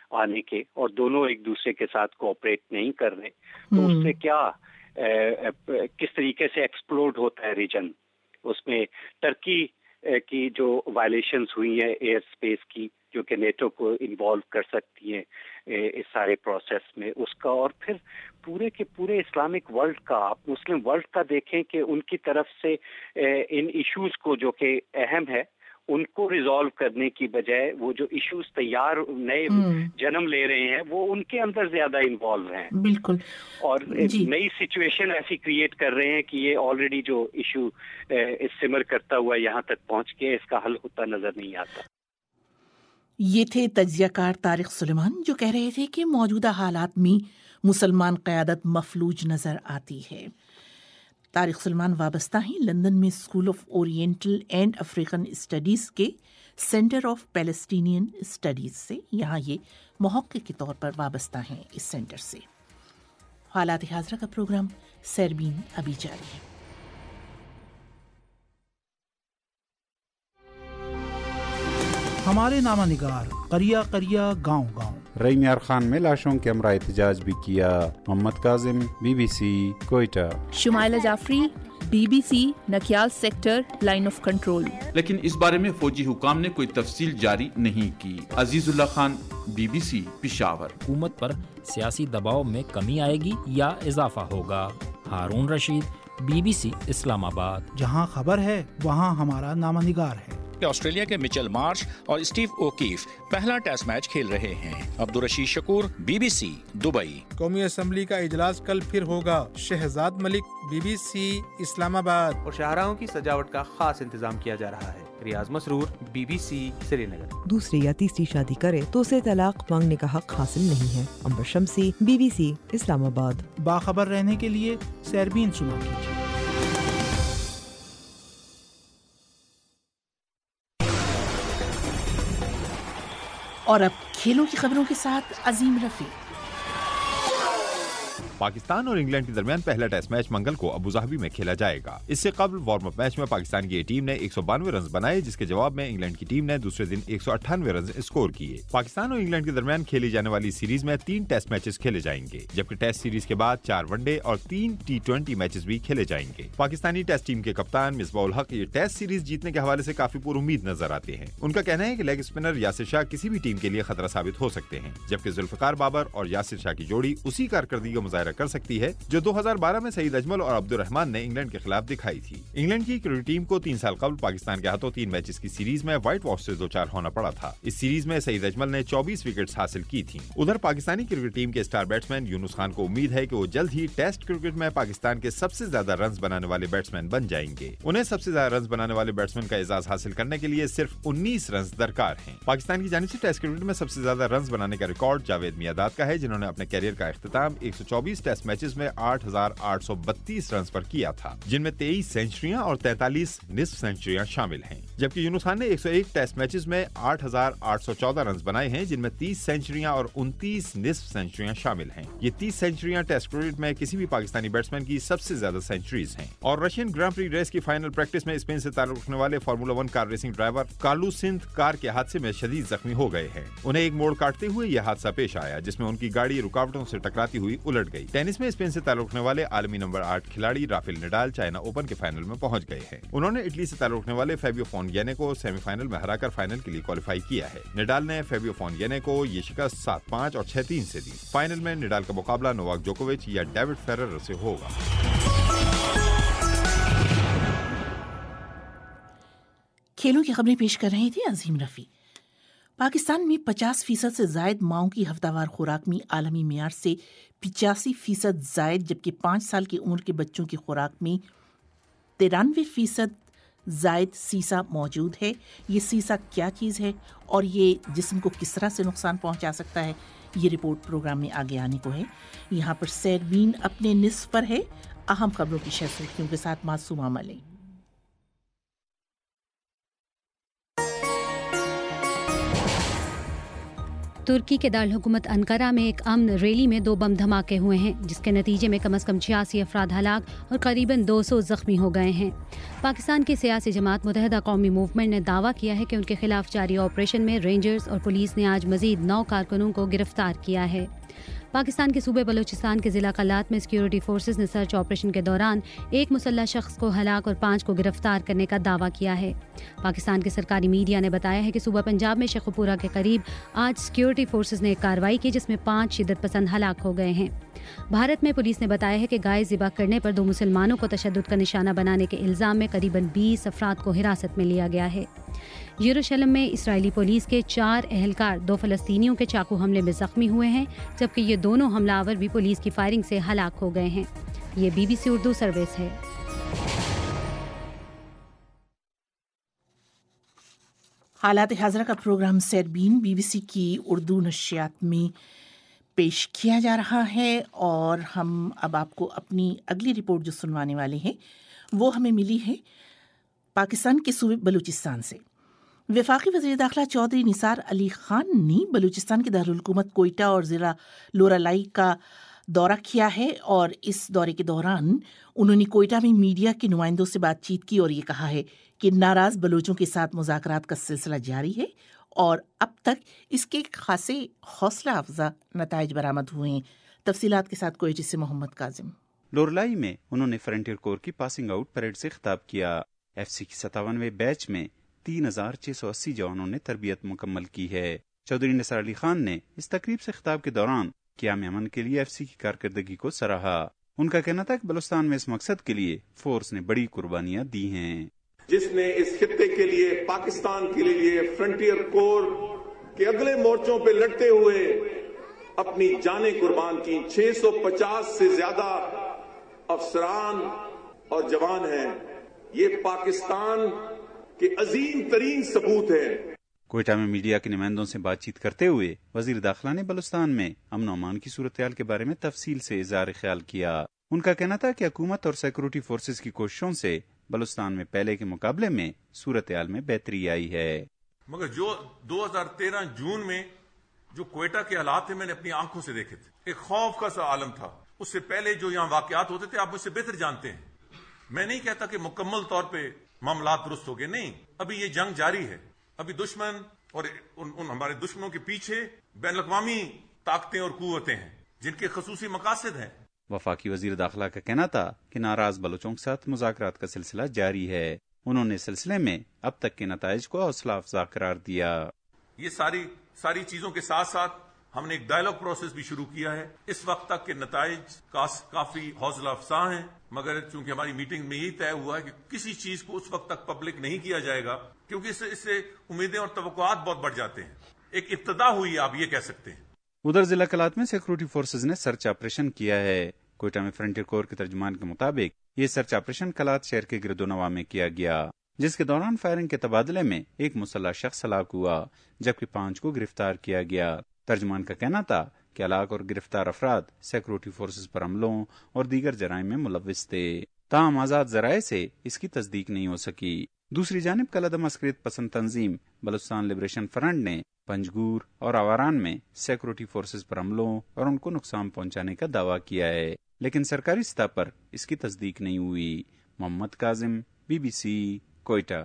آنے کے اور دونوں ایک دوسرے کے ساتھ کوآپریٹ نہیں کر رہے تو اس سے کیا کس طریقے سے ایکسپلوڈ ہوتا ہے ریجن. اس میں ٹرکی کی جو وائلیشنز ہوئی ہیں ایئر سپیس کی جو کہ نیٹو کو انوالو کر سکتی ہیں اس سارے پروسیس میں, اس کا, اور پھر پورے کے پورے اسلامک ورلڈ کا, آپ مسلم ورلڈ کا دیکھیں کہ ان کی طرف سے ان ایشوز کو جو کہ اہم ہے ان کو ریزالو کرنے کی بجائے وہ جو ایشوز تیار نئے جنم لے رہے ہیں وہ ان کے اندر زیادہ انوالو ہیں. بالکل. اور نئی سچویشن ایسی کریٹ کر رہے ہیں کہ یہ آلریڈی جو ایشو سمر کرتا ہوا یہاں تک پہنچ کے اس کا حل ہوتا نظر نہیں آتا. یہ تھے تجزیہ کار طارق سلیمان جو کہہ رہے تھے کہ موجودہ حالات میں مسلمان قیادت مفلوج نظر آتی ہے. طارق سلیمان وابستہ ہیں لندن میں School of Oriental and African Studies کے سینٹر آف پیلسٹینین اسٹڈیز سے. یہاں یہ محقق کے طور پر وابستہ ہیں اس سینٹر سے. حالات حاضرہ کا پروگرام سیربین ابھی جاری ہے. ہمارے نامہ نگار قریہ قریہ گاؤں گاؤں. ریم یار خان میں لاشوں کے ہمراہ احتجاج بھی کیا. Muhammad Kazim BBC Quetta. Shumaila Jafri BBC Nakyal sector line of control. لیکن اس بارے میں فوجی حکام نے کوئی تفصیل جاری نہیں کی. عزیز اللہ خان BBC پشاور. حکومت پر سیاسی دباؤ میں کمی آئے گی یا اضافہ ہوگا؟ ہارون رشید BBC اسلام آباد. جہاں خبر ہے وہاں ہمارا نامہ نگار ہے. آسٹریلیا کے مچل مارش اور اسٹیو اوکیف پہلا ٹیسٹ میچ کھیل رہے ہیں. Abdul Rashid Shakoor BBC Dubai. قومی اسمبلی کا اجلاس کل پھر ہوگا. شہزاد ملک BBC اسلام آباد. اور شاہراہوں کی سجاوٹ کا خاص انتظام کیا جا رہا ہے. ریاض مسرور BBC سری نگر. دوسری یا تیسری شادی کرے تو اسے طلاق مانگنے کا حق حاصل نہیں ہے. امبر شمسی BBC اسلام آباد. باخبر رہنے کے لیے سیربین سنا کیجیے. اور اب کھیلوں کی خبروں کے ساتھ عظیم رفیع. پاکستان اور انگلینڈ کے درمیان پہلا ٹیسٹ میچ منگل کو ابوظہبی میں کھیلا جائے گا. اس سے قبل وارم اپ میچ میں پاکستان کی ٹیم نے 192 رنز بنائے جس کے جواب میں انگلینڈ کی ٹیم نے دوسرے دن 198 رنز اسکور کیے. پاکستان اور انگلینڈ کے درمیان کھیلی جانے والی سیریز میں 3 ٹیسٹ میچز کھیلے جائیں گے جبکہ ٹیسٹ سیریز کے بعد 4 ون ڈے اور 3 T20 میچز بھی کھیلے جائیں گے. پاکستانی ٹیسٹ ٹیم کے کپتان مصباح الحق یہ ٹیسٹ سیریز جیتنے کے حوالے سے کافی پر امید نظر آتے ہیں. ان کا کہنا ہے کہ لیگ اسپنر یاسر شاہ کسی بھی ٹیم کے لیے خطرہ ثابت ہو سکتے ہیں جبکہ ذوالفقار بابر اور یاسر شاہ کی جوڑی اسی کارکردگی کا مظاہرہ کر سکتی ہے جو 2012 میں سعید اجمل اور عبد الرحمان نے انگلینڈ کے خلاف دکھائی تھی. انگلینڈ کی کرکٹ ٹیم کو 3 سال قبل پاکستان کے ہاتھوں 3 میچز کی سیریز میں وائٹ واش سے 2-4 ہونا پڑا تھا. اس سیریز میں سعید اجمل نے 24 وکٹس حاصل کی تھیں. ادھر پاکستانی کرکٹ ٹیم کے اسٹار بیٹسمین یونس خان کو امید ہے کہ وہ جلد ہی ٹیسٹ کرکٹ میں پاکستان کے سب سے زیادہ رنز بنانے والے بیٹسمین بن جائیں گے. انہیں سب سے زیادہ رنز بنانے والے بیٹسمین کا اعزاز حاصل کرنے کے لیے صرف 19 رنز درکار ہیں. پاکستان کی جانب سے ٹیسٹ کرکٹ میں سب سے زیادہ رنز بنانے کا ریکارڈ جاوید میاداد کا ہے جنہوں نے اپنے کیریئر کا اختتام 124 ٹیسٹ میچز میں 8,832 رنز پر کیا تھا جن میں 23 سینچریاں اور 43 نصف سینچریاں شامل ہیں. جبکہ یونس خان نے 101 ٹیسٹ میچز میں 8,814 رنز بنائے ہیں جن میں 30 سینچریاں اور 29 نصف سینچریاں شامل ہیں. یہ 30 سینچریاں ٹیسٹ کرکٹ میں کسی بھی پاکستانی بیٹسمین کی سب سے زیادہ سینچریز ہیں. اور رشین گرانڈ پری ریس کی فائنل پریکٹس میں اسپین سے تعلق رکھنے والے Formula 1 car racing driver Carlos Sainz car کے حادثے میں شدید زخمی ہو گئے ہیں. انہیں ایک موڑ کاٹتے ہوئے یہ حادثہ پیش آیا جس میں ان کی گاڑی رکاوٹوں سے ٹکراتی ہوئی الٹ گئی. ٹینس میں اسپین سے تعلق رکھنے والے عالمی نمبر 8 کھلاڑی رافیل نڈال چائنا اوپن کے فائنل میں پہنچ گئے ہیں. انہوں نے اٹلی سے تعلق رکھنے والے فیبیو فونگینے کو سیمی فائنل میں ہرا کر فائنل کے لیے کوالیفائی کیا ہے. نڈال نے فیبیو فونگینے کو یہ شکست 7-5 اور 6-3 سے دی. فائنل میں نڈال کا مقابلہ نوواک جوکووچ یا ڈیوڈ فیرر سے ہوگا. کھیلوں کی خبریں پیش کر رہے تھے عظیم رفیع. پاکستان میں 50% سے زائد ماؤں کی ہفتہ وار خوراک میں عالمی معیار سے 85% زائد جبکہ 5 سال کی عمر کے بچوں کی خوراک میں 93% زائد سیسا موجود ہے. یہ سیسا کیا چیز ہے اور یہ جسم کو کس طرح سے نقصان پہنچا سکتا ہے یہ رپورٹ پروگرام میں آگے آنے کو ہے. یہاں پر سیربین اپنے نصف پر ہے. اہم خبروں کی شہ سرخیوں کے ساتھ معصومہ ملک. ترکی کے دارالحکومت انقرہ میں ایک امن ریلی میں 2 بم دھماکے ہوئے ہیں جس کے نتیجے میں کم از کم 86 افراد ہلاک اور قریباً 200 زخمی ہو گئے ہیں۔ پاکستان کی سیاسی جماعت متحدہ قومی موومنٹ نے دعویٰ کیا ہے کہ ان کے خلاف جاری آپریشن میں رینجرز اور پولیس نے آج مزید 9 کارکنوں کو گرفتار کیا ہے۔ پاکستان کے صوبے بلوچستان کے ضلع قلات میں سیکیورٹی فورسز نے سرچ آپریشن کے دوران ایک مسلح شخص کو ہلاک اور 5 کو گرفتار کرنے کا دعویٰ کیا ہے۔ پاکستان کے سرکاری میڈیا نے بتایا ہے کہ صوبہ پنجاب میں شیخوپورہ کے قریب آج سیکیورٹی فورسز نے ایک کارروائی کی جس میں 5 شدت پسند ہلاک ہو گئے ہیں۔ بھارت میں پولیس نے بتایا ہے کہ گائے ذبح کرنے پر 2 مسلمانوں کو تشدد کا نشانہ بنانے کے الزام میں قریباً 20 افراد کو حراست میں لیا گیا ہے۔ یروشلم میں اسرائیلی پولیس کے 4 اہلکار 2 فلسطینیوں کے چاقو حملے میں زخمی ہوئے ہیں جبکہ یہ دونوں حملہ آور بھی پولیس کی فائرنگ سے ہلاک ہو گئے ہیں۔ یہ BBC اردو سروس ہے۔ حالات حاضرہ کا پروگرام سیربین BBC کی اردو نشریات میں پیش کیا جا رہا ہے اور ہم اب آپ کو اپنی اگلی رپورٹ جو سنوانے والے ہیں وہ ہمیں ملی ہے پاکستان کے صوبے بلوچستان سے۔ وفاقی وزیر داخلہ چودھری نثار علی خان نے بلوچستان کے دارالحکومت کوئٹہ اور ضلع لورالائی کا دورہ کیا ہے اور اس دورے کے دوران انہوں نے کوئٹہ میں میڈیا کے نمائندوں سے بات چیت کی اور یہ کہا ہے کہ ناراض بلوچوں کے ساتھ مذاکرات کا سلسلہ جاری ہے اور اب تک اس کے خاصے حوصلہ افزا نتائج برآمد ہوئے ہیں۔ تفصیلات کے ساتھ کوئٹہ سے محمد کاظم۔ لورالائی میں انہوں نے فرنٹیئر کور کی پاسنگ آؤٹ پریڈ سے خطاب کیا۔ FC کی 57ویں بیچ میں 3680 جوانوں نے تربیت مکمل کی ہے۔ چودھری نثار علی خان نے اس تقریب سے خطاب کے دوران قیام امن کے لیے FC کی کارکردگی کو سراہا۔ ان کا کہنا تھا کہ بلوچستان میں اس مقصد کے لیے فورس نے بڑی قربانیاں دی ہیں، جس نے اس خطے کے لیے پاکستان کے لیے فرنٹیئر کور کے اگلے مورچوں پہ لڑتے ہوئے اپنی جانیں قربان کی۔ 650 سے زیادہ افسران اور جوان ہیں۔ یہ پاکستان کے عظیم ترین ثبوت ہے۔ کوئٹہ میں میڈیا کے نمائندوں سے بات چیت کرتے ہوئے وزیر داخلہ نے بلوچستان میں امن و امان کی صورتحال کے بارے میں تفصیل سے اظہار خیال کیا۔ ان کا کہنا تھا کہ حکومت اور سیکورٹی فورسز کی کوششوں سے بلوچستان میں پہلے کے مقابلے میں صورتحال میں بہتری آئی ہے، مگر جو 2013 جون میں جو کوئٹہ کے حالات تھے میں نے اپنی آنکھوں سے دیکھے تھے، ایک خوف کا سا عالم تھا۔ اس سے پہلے جو یہاں واقعات ہوتے تھے آپ مجھ سے بہتر جانتے ہیں۔ میں نہیں کہتا کہ مکمل طور پہ معاملات درست ہو گئے، نہیں، ابھی یہ جنگ جاری ہے۔ ابھی دشمن اور ان ہمارے دشمنوں کے پیچھے بین الاقوامی طاقتیں اور قوتیں ہیں جن کے خصوصی مقاصد ہیں۔ وفاقی وزیر داخلہ کا کہنا تھا کہ ناراض بلوچوں کے ساتھ مذاکرات کا سلسلہ جاری ہے۔ انہوں نے سلسلے میں اب تک کے نتائج کو حوصلہ افزا قرار دیا۔ یہ ساری چیزوں کے ساتھ ساتھ ہم نے ایک ڈائیلاگ پروسیس بھی شروع کیا ہے۔ اس وقت تک کے نتائج کافی حوصلہ افزا ہیں، مگر چونکہ ہماری میٹنگ میں یہی طے ہوا ہے کہ کسی چیز کو اس وقت تک پبلک نہیں کیا جائے گا کیونکہ اس سے امیدیں اور توقعات بہت بڑھ جاتے ہیں۔ ایک ابتدا ہوئی آپ یہ کہہ سکتے ہیں۔ ادھر ضلع کلات میں سیکورٹی فورسز نے سرچ آپریشن کیا ہے۔ کوئٹہ میں فرنٹیئر کور کے ترجمان کے مطابق یہ سرچ آپریشن کلات شہر کے گرد و نواح میں کیا گیا، جس کے دوران فائرنگ کے تبادلے میں ایک مسلح شخص ہلاک ہوا جبکہ 5 کو گرفتار کیا گیا۔ ترجمان کا کہنا تھا کہ ہلاک اور گرفتار افراد سیکورٹی فورسز پر حملوں اور دیگر جرائم میں ملوث تھے، تاہم آزاد ذرائع سے اس کی تصدیق نہیں ہو سکی۔ دوسری جانب کالعدم عسکریت پسند تنظیم بلوچستان لبریشن فرنٹ نے پنجگور اور آواران میں سیکورٹی فورسز پر حملوں اور ان کو نقصان پہنچانے کا دعویٰ کیا ہے، لیکن سرکاری سطح پر اس کی تصدیق نہیں ہوئی۔ محمد کاظم، BBC، کوئٹہ۔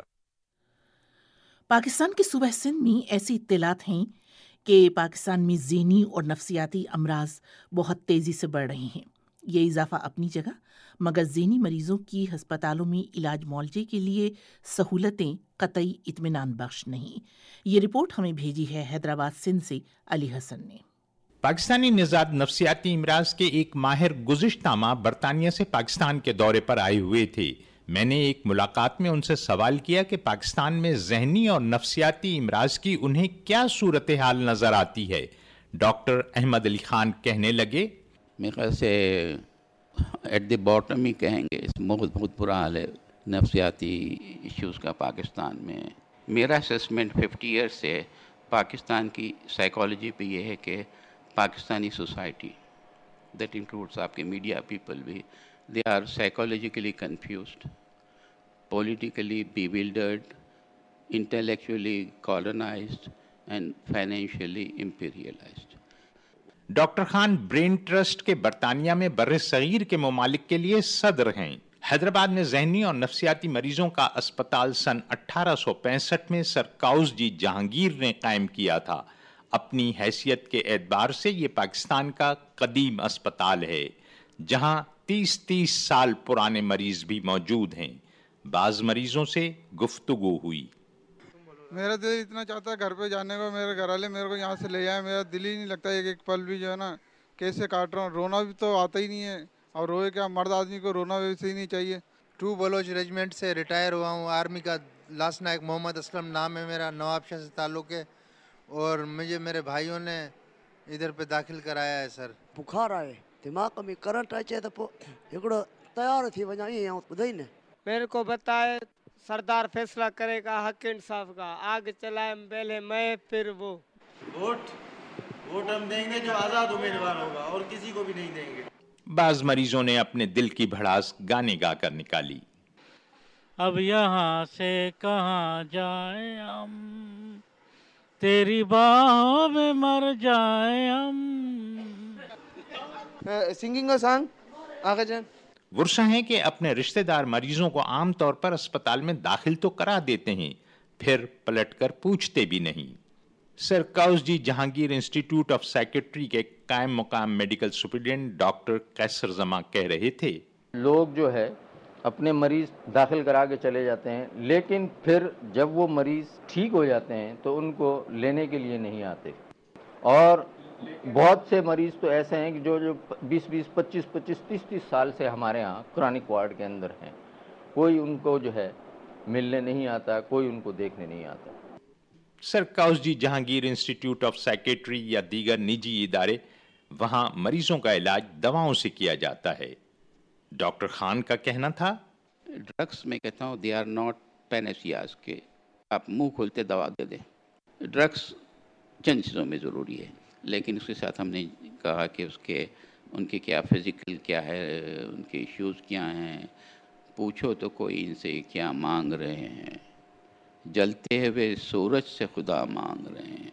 پاکستان کے صوبہ سندھ میں ایسی اطلاعات ہیں کہ پاکستان میں ذہنی اور نفسیاتی امراض بہت تیزی سے بڑھ رہے ہیں۔ یہ اضافہ اپنی جگہ، مگر ذہنی مریضوں کی ہسپتالوں میں علاج معالجے کے لیے سہولتیں قطعی اطمینان بخش نہیں۔ یہ رپورٹ ہمیں بھیجی ہے حیدرآباد سندھ سے علی حسن نے۔ پاکستانی نژاد نفسیاتی امراض کے ایک ماہر گزشتہ ماہ برطانیہ سے پاکستان کے دورے پر آئے ہوئے تھے۔ میں نے ایک ملاقات میں ان سے سوال کیا کہ پاکستان میں ذہنی اور نفسیاتی امراض کی انہیں کیا صورتحال نظر آتی ہے۔ ڈاکٹر احمد علی خان کہنے لگے، میرے خیال سے ایٹ دی باٹم ہی کہیں گے، اس میں بہت برا حال ہے نفسیاتی ایشوز کا پاکستان میں۔ میرا اسسمنٹ 50 ایئرس سے پاکستان کی سائیکالوجی پہ یہ ہے کہ پاکستانی سوسائٹی دیٹ انکلوڈس آپ کے میڈیا پیپل بھی، they are psychologically confused, politically bewildered, intellectually colonized, and financially imperialized. Doctor Khan brain trust के बरतानिया में बर्रे सगीर के ममालिक के लिए सदर हैं। हैदराबाद में जहनी और नफ्सियाती मरीजों का अस्पताल सन 1865 में सर काउस जी जहांगीर ने कायम किया था। अपनी हैसियत के एतबार से ये पाकिस्तान का कदीम अस्पताल है, जहां 30-30 साल पुराने मरीज भी मौजूद हैं। बाज मरीजों से गुफ्तगू हुई। मेरा दिल इतना चाहता है घर पे जाने को, मेरे घर वाले मेरे को यहाँ से ले जाए, मेरा दिल ही नहीं लगता एक पल भी, जो है ना कैसे काट रहा हूँ, रोना भी तो आता ही नहीं है, और रोए क्या, मर्द आदमी को रोना वैसे ही नहीं चाहिए। 2 बलोच रेजिमेंट से रिटायर हुआ हूँ, आर्मी का लास्ट नायक मोहम्मद असलम नाम है मेरा, नवाबशाह से ताल्लुक़ है, और मुझे मेरे भाइयों ने इधर पे दाखिल कराया है सर। बुखार आए, दिमाग में करंट अचे तो हिकिड़ो तैयार थी वञा, ईअं ॿुधई न। मेरे को बताए सरदार फैसला करेगा हक इंसाफ का, आग चलाए पहले मैं फिर वो। वोट हम देंगे जो आज़ाद उम्मीदवार होगा, और किसी को भी नहीं देंगे। बाज मरीजों ने अपने दिल की भड़ास गाने गाकर निकाली। अब यहाँ से कहाँ जाए हम, तेरी बाहों में मर जाए हम। सिंगिंग का सॉन्ग आगे जान। वर्षा है कि अपने रिश्तेदार मरीजों को आमतौर पर अस्पताल में दाखिल तो करा देते हैं, फिर पलटकर पूछते भी नहीं। Sir Cowasji Jehangir institute of psychiatry के कायम मुकाम मेडिकल सुपरिटेंडेंट डॉक्टर कैसर जमा कह रहे थे, लोग जो है अपने मरीज दाखिल करा के चले जाते हैं, लेकिन फिर जब वो मरीज ठीक हो जाते हैं तो उनको लेने के लिए नहीं आते। और बहुत से मरीज तो ऐसे हैं कि जो 20-20, 25-25, 30-30 साल से हमारे यहाँ क्रॉनिक वार्ड के अंदर हैं, कोई उनको जो है मिलने नहीं आता, कोई उनको देखने नहीं आता। Sir Cowasji Jehangir institute of psychiatry या दीगर निजी इदारे, वहां मरीजों का इलाज दवाओं से किया जाता है। डॉक्टर खान का कहना था, ड्रग्स में कहता हूँ दे आर नॉट पैनेसियाज के आप मुंह खोलते दवा दे दें। ड्रग्स चंद चीज़ों में ज़रूरी है, लेकिन उसके साथ हमने कहा कि उनके क्या फिज़िकल क्या है, उनके इश्यूज़ क्या हैं, पूछो तो कोई इनसे क्या मांग रहे हैं, जलते हुए सूरज से खुदा मांग रहे हैं,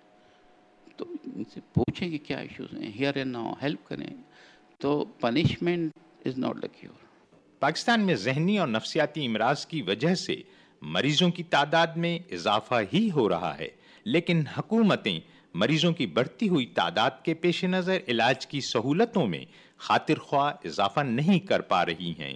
तो इनसे पूछें कि क्या इश्यूज़ हैं, हियर एंड नाउ हेल्प करें। तो punishment is not the cure. Pakistan में जहनी और नफ्सियाती इमराज की वजह से मरीजों की तादाद में इजाफा ही हो रहा है, लेकिन हुकूमतें मरीजों की बढ़ती हुई तादाद के पेश नज़र इलाज की सहूलतों में खातिर ख्वाह इजाफा नहीं कर पा रही हैं।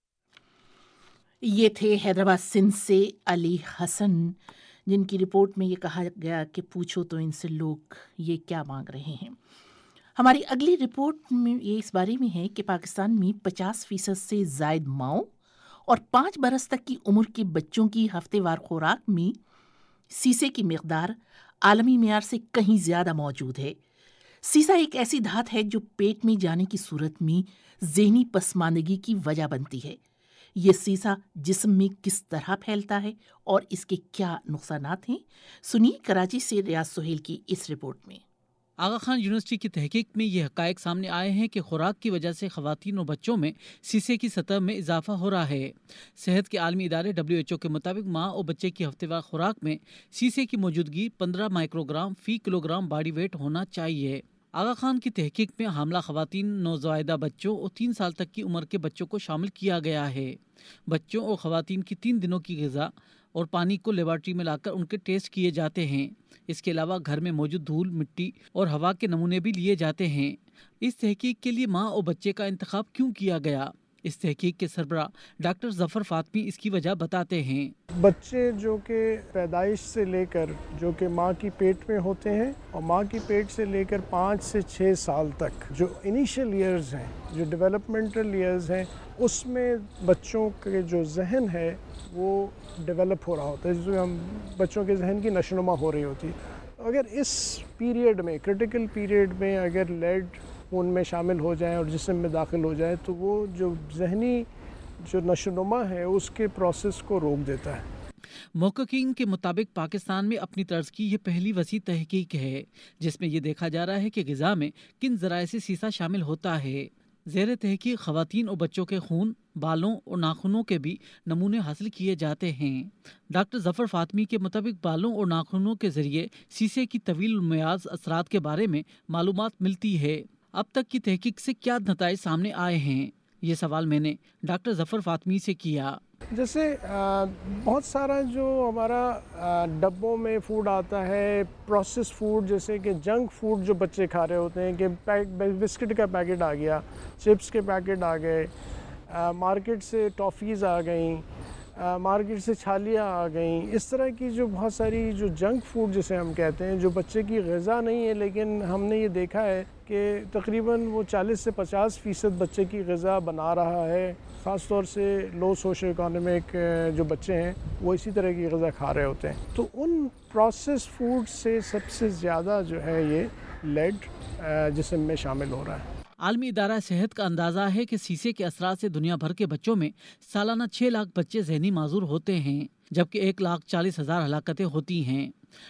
ये थे हैदराबाद सिंध से अली हसन, जिनकी रिपोर्ट में ये कहा गया कि पूछो तो इनसे लोग ये क्या मांग रहे हैं। हमारी अगली रिपोर्ट में ये इस बारे में है कि पाकिस्तान में 50% से ज़ायद माओ और 5 बरस तक की उम्र के बच्चों की हफ्तेवार खुराक में सीसे की मिकदार आलमी मियार से कहीं ज़्यादा मौजूद है। सीसा एक ऐसी धात है जो पेट में जाने की सूरत में ज़हनी पसमानदगी की वजह बनती है। ये सीसा जिस्म में किस तरह फैलता है और इसके क्या नुकसानात हैं, सुनिए कराची से रियाज सुहेल की इस रिपोर्ट में। आगा खान यूनिवर्सिटी की तहकीक में ये हक़ाइक़ सामने आए हैं कि खुराक की वजह से ख़वातीन और बच्चों में सीसे की सतह में इजाफा हो रहा है। सेहत के आलमी इदारे WHO के मुताबिक माँ और बच्चे की हफ्तेवार खुराक में सीसे की मौजूदगी 15 माइक्रोग्राम फ़ी किलोग्राम बॉडी वेट होना चाहिए। आगा खान की तहकीक में हामला ख़वातीन, नौज़ायदा बच्चों और 3 साल तक की उम्र के बच्चों को शामिल किया गया है। बच्चों और ख़वातीन की 3 दिनों की ग़िज़ा और पानी को लेबॉर्ट्री में लाकर उनके टेस्ट किए जाते हैं। इसके अलावा घर में मौजूद धूल, मिट्टी और हवा के नमूने भी लिए जाते हैं। इस तहकीक के लिए माँ और बच्चे का इंतखाब क्यों किया गया, इस तहकीक के सरबराह डॉक्टर जफर फातमी इसकी वजह बताते हैं। बच्चे जो कि पैदाइश से लेकर जो कि माँ की पेट में होते हैं और माँ की पेट से लेकर 5 से 6 साल तक जो इनिशियल ईयर्स हैं, जो डेवलपमेंटल ईयर्स हैं, उसमें बच्चों के जो जहन है वो डेवलप हो रहा होता है, जिसमें हम बच्चों के जहन की नशोनुमा हो रही होती है। अगर इस पीरियड में, क्रिटिकल पीरियड में अगर लेड खून में शामिल हो जाए और जिस्म में दाखिल हो जाए तो वो जो जहनी जो नशोनुमा है उसके प्रोसेस को रोक देता है। मुहक्किकीन के मुताबिक पाकिस्तान में अपनी तर्ज की ये पहली वसी तहकीक है जिसमें ये देखा जा रहा है कि ग़िज़ा में किन ज़राए से सीसा शामिल होता है। زیر تحقیق خواتین اور بچوں کے خون، بالوں اور ناخنوں کے بھی نمونے حاصل کیے جاتے ہیں۔ ڈاکٹر ظفر فاطمی کے مطابق بالوں اور ناخنوں کے ذریعے سیسے کی طویل المیعاد اثرات کے بارے میں معلومات ملتی ہے۔ اب تک کی تحقیق سے کیا نتائج سامنے آئے ہیں، یہ سوال میں نے ڈاکٹر ظفر فاطمی سے کیا۔ جیسے بہت سارا جو ہمارا ڈبوں میں فوڈ آتا ہے، پروسیس فوڈ، جیسے کہ جنک فوڈ جو بچے کھا رہے ہوتے ہیں، کہ بسکٹ کا پیکٹ آ گیا، چپس کے پیکٹ آ گئے، مارکیٹ سے ٹافیز آ گئیں، مارکیٹ سے چھالیاں آ گئیں، اس طرح کی جو بہت ساری جو جنک فوڈ جسے ہم کہتے ہیں، جو بچے کی غذا نہیں ہے، لیکن ہم نے یہ دیکھا ہے کہ تقریباً وہ 40 سے 50% بچے کی غذا بنا رہا ہے۔ خاص طور سے لو سوشل اکانومک جو بچے ہیں وہ اسی طرح کی غذا کھا رہے ہوتے ہیں۔ تو ان پروسیس فوڈ سے سب سے زیادہ جو ہے یہ لیڈ جسم میں شامل ہو رہا ہے۔ عالمی ادارہ صحت کا اندازہ ہے کہ سیسے کے اثرات سے دنیا بھر کے بچوں میں سالانہ 6 لاکھ بچے ذہنی معذور ہوتے ہیں، جبکہ 1,40,000 ہلاکتیں ہوتی ہیں۔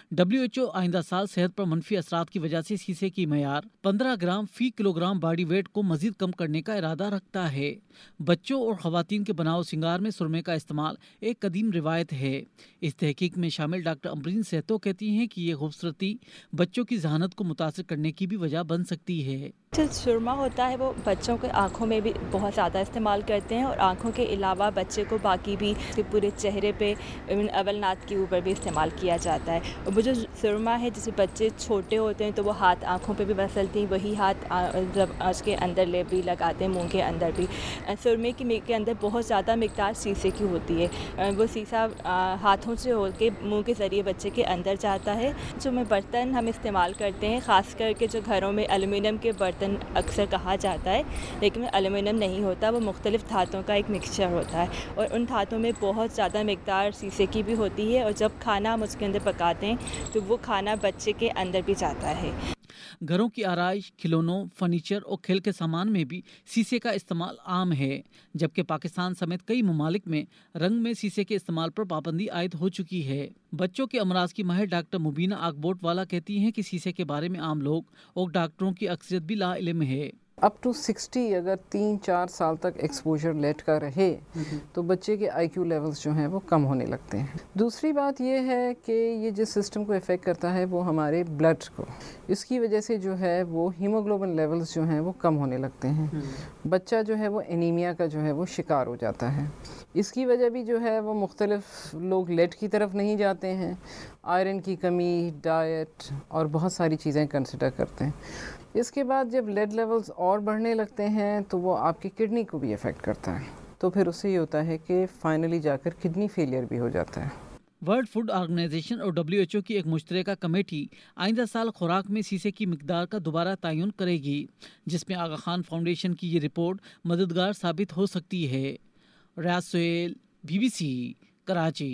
WHO آئندہ سال صحت پر منفی اثرات کی وجہ سے سیسے کی معیار 15 گرام فی کلو گرام باڈی ویٹ کو مزید کم کرنے کا ارادہ رکھتا ہے۔ بچوں اور خواتین کے بناؤ سنگار میں سرمے کا استعمال ایک قدیم روایت ہے۔ اس تحقیق میں شامل ڈاکٹر امبرین سہتو کہتی ہیں کہ یہ خوبصورتی بچوں کی ذہانت کو متاثر کرنے کی بھی وجہ بن سکتی ہے۔ جو سرما ہوتا ہے وہ بچوں کے آنکھوں میں بھی بہت زیادہ استعمال کرتے ہیں، اور آنکھوں کے علاوہ بچے کو باقی بھی پورے چہرے پہ اولنات کے اوپر بھی استعمال کیا جاتا ہے۔ اور وہ جو سرما ہے، جیسے بچے چھوٹے ہوتے ہیں تو وہ ہاتھ آنکھوں پہ بھی مسلتے ہیں، وہی ہاتھ جب اس کے اندر لے بھی لگاتے ہیں، منہ کے اندر بھی۔ سرمے کے اندر بہت زیادہ مقدار سیسے کی ہوتی ہے، وہ سیسا ہاتھوں سے ہو کے منہ کے ذریعے بچے کے اندر جاتا ہے۔ جو میں برتن ہم استعمال کرتے ہیں، خاص کر کے جو گھروں میں ایلومینیم کے برتن اکثر کہا جاتا ہے، لیکن ایلومینیم نہیں ہوتا، وہ مختلف دھاتوں کا ایک مکسچر ہوتا ہے، اور ان دھاتوں میں بہت زیادہ مقدار سیسے کی بھی ہوتی ہے، اور جب کھانا ہم اس کے اندر پکاتے ہیں تو وہ کھانا بچے کے اندر بھی جاتا ہے۔ گھروں کی آرائش، کھلونوں، فرنیچر اور کھیل کے سامان میں بھی سیسے کا استعمال عام ہے، جبکہ پاکستان سمیت کئی ممالک میں رنگ میں سیسے کے استعمال پر پابندی عائد ہو چکی ہے۔ بچوں کے امراض کی ماہر ڈاکٹر مبینہ آکبوٹ والا کہتی ہیں کہ سیسے کے بارے میں عام لوگ اور ڈاکٹروں کی اکثریت بھی لا علم ہے۔ اپ ٹو 60 اگر 3-4 سال تک ایکسپوجر لیٹ کا رہے تو بچے کے آئی کیو لیولز جو ہیں وہ کم ہونے لگتے ہیں۔ دوسری بات یہ ہے کہ یہ جس سسٹم کو افیکٹ کرتا ہے وہ ہمارے بلڈ کو، اس کی وجہ سے جو ہے وہ ہیموگلوبن لیولز جو ہیں وہ کم ہونے لگتے ہیں، بچہ جو ہے وہ انیمیا کا جو ہے وہ شکار ہو جاتا ہے۔ اس کی وجہ بھی جو ہے وہ مختلف لوگ لیٹ کی طرف نہیں جاتے ہیں، آئرن کی کمی، ڈائٹ اور بہت ساری چیزیں کنسیڈر کرتے ہیں۔ اس کے بعد جب لیڈ لیولز اور بڑھنے لگتے ہیں تو وہ آپ کی کڈنی کو بھی افیکٹ کرتا ہے، تو پھر اس سے یہ ہوتا ہے کہ فائنلی جا کر کڈنی فیلئر بھی ہو جاتا ہے۔ ورلڈ فوڈ آرگنائزیشن اور WHO کی ایک مشترکہ کمیٹی آئندہ سال خوراک میں سیسے کی مقدار کا دوبارہ تعین کرے گی، جس میں آغا خان فاؤنڈیشن کی یہ رپورٹ مددگار ثابت ہو سکتی ہے۔ ریاض سہیل، BBC، کراچی۔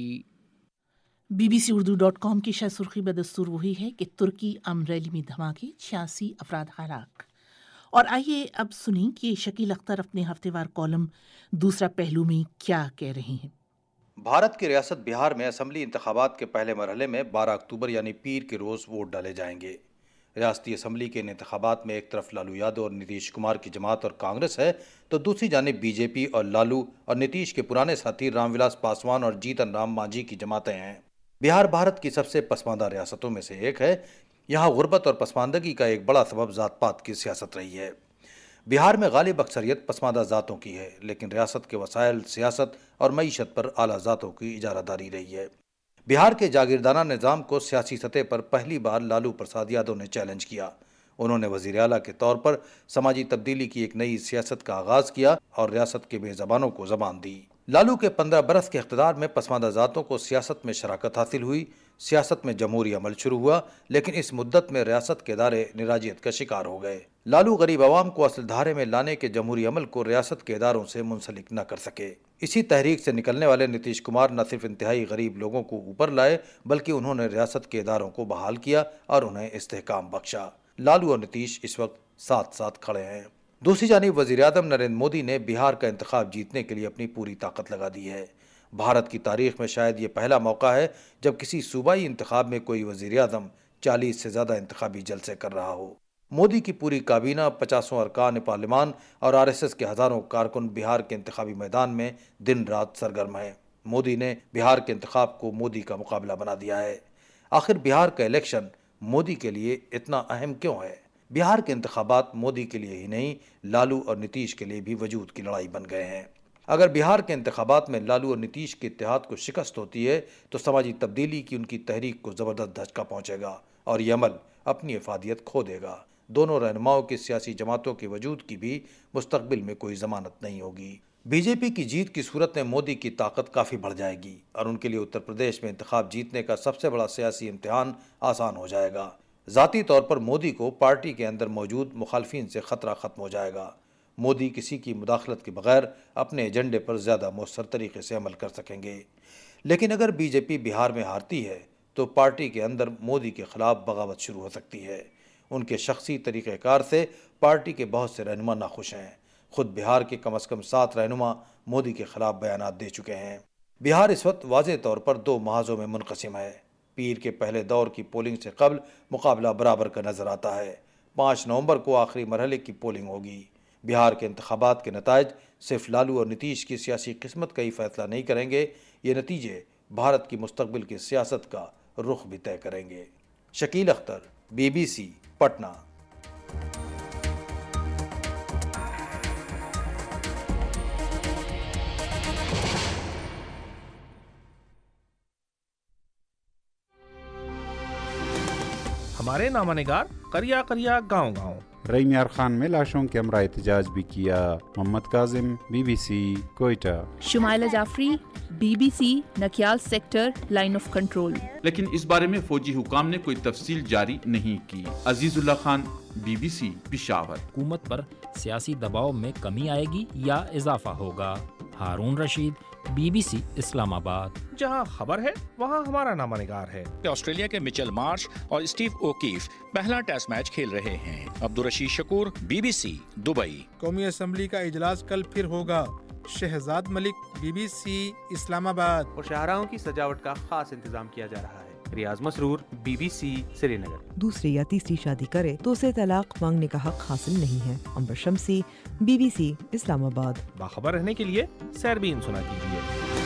BBC-Urdu.com کی شہ سرخی بدستور وہی ہے کہ ترکی امریلی میں دھماکے، 86 افراد ہلاک۔ اور آئیے اب سنیں کہ شکیل اختر اپنے ہفتے وار کالم دوسرا پہلو میں کیا کہہ رہے ہیں۔ بھارت کی ریاست بہار میں اسمبلی انتخابات کے پہلے مرحلے میں 12 اکتوبر یعنی پیر کے روز ووٹ ڈالے جائیں گے۔ ریاستی اسمبلی کے ان انتخابات میں ایک طرف لالو یادو اور نتیش کمار کی جماعت اور کانگریس ہے، تو دوسری جانب BJP اور لالو اور نتیش کے پرانے ساتھی رام ولاس پاسوان اور جیتن رام مانجھی کی جماعتیں ہیں۔ بہار بھارت کی سب سے پسماندہ ریاستوں میں سے ایک ہے۔ یہاں غربت اور پسماندگی کا ایک بڑا سبب ذات پات کی سیاست رہی ہے۔ بہار میں غالب اکثریت پسماندہ ذاتوں کی ہے، لیکن ریاست کے وسائل، سیاست اور معیشت پر اعلیٰ ذاتوں کی اجارہ داری رہی ہے۔ بہار کے جاگیردانہ نظام کو سیاسی سطح پر پہلی بار لالو پرساد یادو نے چیلنج کیا۔ انہوں نے وزیر اعلیٰ کے طور پر سماجی تبدیلی کی ایک نئی سیاست کا آغاز کیا اور ریاست کے بے زبانوں کو زبان دی۔ لالو کے 15 برس کے اقتدار میں پسماندہ ذاتوں کو سیاست میں شراکت حاصل ہوئی، سیاست میں جمہوری عمل شروع ہوا، لیکن اس مدت میں ریاست کے ادارے نراجیت کا شکار ہو گئے۔ لالو غریب عوام کو اصل دھارے میں لانے کے جمہوری عمل کو ریاست کے اداروں سے منسلک نہ کر سکے۔ اسی تحریک سے نکلنے والے نتیش کمار نہ صرف انتہائی غریب لوگوں کو اوپر لائے، بلکہ انہوں نے ریاست کے اداروں کو بحال کیا اور انہیں استحکام بخشا۔ لالو اور نتیش اس وقت ساتھ ساتھ کھڑے ہیں۔ دوسری جانب وزیر اعظم نریندر مودی نے بہار کا انتخاب جیتنے کے لیے اپنی پوری طاقت لگا دی ہے۔ بھارت کی تاریخ میں شاید یہ پہلا موقع ہے جب کسی صوبائی انتخاب میں کوئی وزیر اعظم 40 سے زیادہ انتخابی جلسے کر رہا ہو۔ मोदी की पूरी काबीना, 50 अरकान पार्लिमान और RSS के हजारों कारकुन बिहार के इंतखाबी मैदान में दिन रात सरगर्म हैं। मोदी ने बिहार के इंतखाब को मोदी का मुकाबला बना दिया है। आखिर बिहार का इलेक्शन मोदी के लिए इतना अहम क्यों है? बिहार के इंतखाबात मोदी के लिए ही नहीं, लालू और नीतीश के लिए भी वजूद की लड़ाई बन गए हैं। अगर बिहार के इंतखाबात में लालू और नीतीश के इत्तेहाद को शिकस्त होती है तो समाजी तब्दीली की उनकी तहरीक को ज़बरदस्त धचका पहुंचेगा और ये अमल अपनी इफादियत खो देगा। दोनों रहनुमाओं की सियासी जमातों के वजूद की भी मुस्तकबिल में कोई जमानत नहीं होगी। बीजेपी की जीत की सूरत में मोदी की ताकत काफ़ी बढ़ जाएगी और उनके लिए उत्तर प्रदेश में इंतखाब जीतने का सबसे बड़ा सियासी इम्तिहान आसान हो जाएगा। ज़ाती तौर पर मोदी को पार्टी के अंदर मौजूद मुखालफिन से ख़तरा ख़त्म हो जाएगा। मोदी किसी की मुदाखलत के बगैर अपने एजेंडे पर ज़्यादा मौसर तरीके से अमल कर सकेंगे। लेकिन अगर बीजेपी बिहार में हारती है तो पार्टी के अंदर मोदी के खिलाफ बगावत शुरू हो सकती है। उनके शख्सी तरीक़ेकार से पार्टी के बहुत से रहनुमा नाखुश हैं। खुद बिहार के कम से कम 7 रहनुमा मोदी के खिलाफ बयानात दे चुके हैं। बिहार इस वक्त वाज़ेह तौर पर 2 महाज़ों में मुनक़सिम है। पीर के पहले दौर की पोलिंग से कबल मुकाबला बराबर का नज़र आता है। 5 नवंबर को आखिरी मरहले की पोलिंग होगी। बिहार के इंतखाबात के नताइज सिर्फ लालू और नीतीश की सियासी किस्मत का ही फैसला नहीं करेंगे, ये नतीजे भारत की मुस्तकबिल की सियासत का रुख भी तय करेंगे। शकील अख्तर, BBC, पटना। हमारे नामानिगार करिया करिया गाँव गाँव। रईम यार खान में लाशों के हमरा एहतजाज भी किया। Mohammad Kazim, BBC, Quetta. Shumaila Jafri, BBC, Nakyal sector, line of control. लेकिन इस बारे में फौजी हुकाम ने कोई तफसील जारी नहीं की। अजीजुल्लाह खान, BBC, पिशावर। हुकूमत पर सियासी दबाव में कमी आएगी या इजाफा होगा? हारून रशीद, BBC, इस्लामाबाद। जहां खबर है वहां हमारा नामानिगार है। ऑस्ट्रेलिया के मिचेल मार्श और स्टीव ओकीफ पहला टेस्ट मैच खेल रहे हैं। Abdul Rashid Shakoor, BBC, Dubai. कौमी असम्बली का इजलास कल फिर होगा। शहजाद मलिक, BBC, इस्लामाबाद। और शाहराहों की सजावट का खास इंतजाम किया जा रहा है। रियाज मसरूर, BBC, श्रीनगर। दूसरी या तीसरी शादी करे तो उसे तलाक मांगने का हक हासिल नहीं है। अंबर शम्सी, BBC, इस्लामाबाद। बाखबर रहने के लिए सैरबीन सुना कीजिए।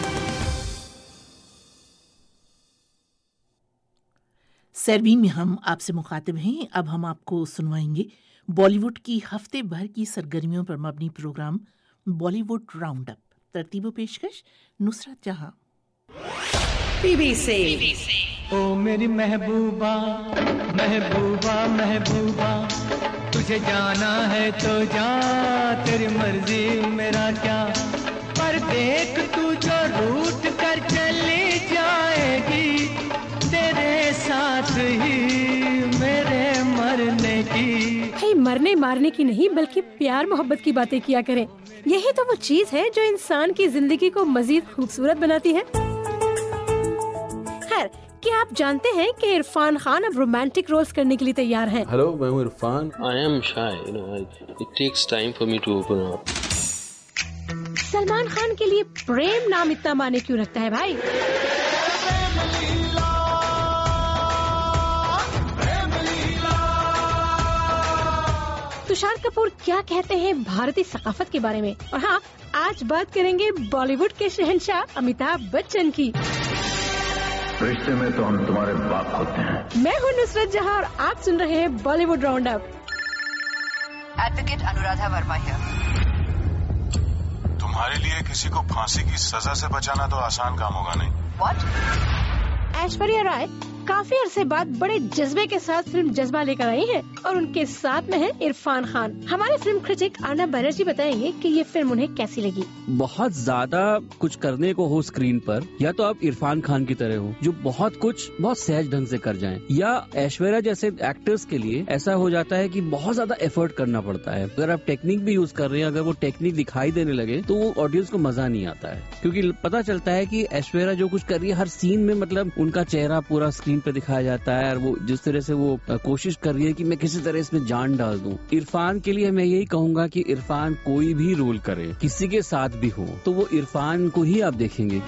सैरबीन में हम आपसे मुखातिब हैं। अब हम आपको सुनवाएंगे बॉलीवुड की हफ्ते भर की सरगर्मियों पर मबनी प्रोग्राम बॉलीवुड राउंड अप। तरतीब पेशकश नुसरत जहां। BBC। ओ मेरी महबूबा महबूबा महबूबा, तुझे जाना है तो जा, तेरी मर्जी मेरा क्या, पर देख तू जो रूठ कर चली जाएगी, तेरे साथ ही मेरे मरने की। हे मरने मारने की नहीं बल्कि प्यार मोहब्बत की बातें किया करें। यही तो वो चीज है जो इंसान की जिंदगी को मजीद खूबसूरत बनाती है। खैर, क्या आप जानते हैं कि इरफान खान अब रोमांटिक रोल्स करने के लिए तैयार हैं? हेलो, मैं हूँ Irfan. I am shy, you know, it takes time for me to open up. Salman Khan के लिए प्रेम नाम इतना माने क्यों रखता है भाई? तुषार कपूर क्या कहते हैं भारतीय सकाफत के बारे में? और हाँ, आज बात करेंगे बॉलीवुड के शहंशाह अमिताभ बच्चन की। रिश्ते में तो हम तुम्हारे बाप होते हैं। मैं हूँ नुसरत जहां और आप सुन रहे हैं Bollywood round up. Advocate Anuradha Verma here. तुम्हारे लिए किसी को फांसी की सजा से बचाना तो आसान काम होगा नहीं। What? ऐश्वर्या राय काफी अरसे बाद बड़े जज्बे के साथ फिल्म जज्बा लेकर आई है और उनके साथ में है इरफान खान। हमारे फिल्म क्रिटिक अर्नब बनर्जी बताएंगे कि ये फिल्म उन्हें कैसी लगी। बहुत ज्यादा कुछ करने को हो स्क्रीन पर, या तो आप इरफान खान की तरह हो जो बहुत कुछ बहुत सहज ढंग से कर जाएं, या ऐश्वर्या जैसे एक्टर्स के लिए ऐसा हो जाता है कि बहुत ज्यादा एफर्ट करना पड़ता है। अगर आप टेक्निक भी यूज कर रहे हैं, अगर वो टेक्निक दिखाई देने लगे तो वो ऑडियंस को मजा नहीं आता है, क्योंकि पता चलता है कि ऐश्वर्या जो कुछ कर रही है हर सीन में, मतलब उनका चेहरा पूरा स्क्रीन पे दिखाया जाता है और वो जिस तरह से वो कोशिश कर रही है कि मैं किसी तरह इसमें जान डाल दूं। इरफान के लिए मैं यही कहूंगा कि इरफान कोई भी रोल करे, किसी के साथ भी हो, तो वो इरफान को ही आप देखेंगे।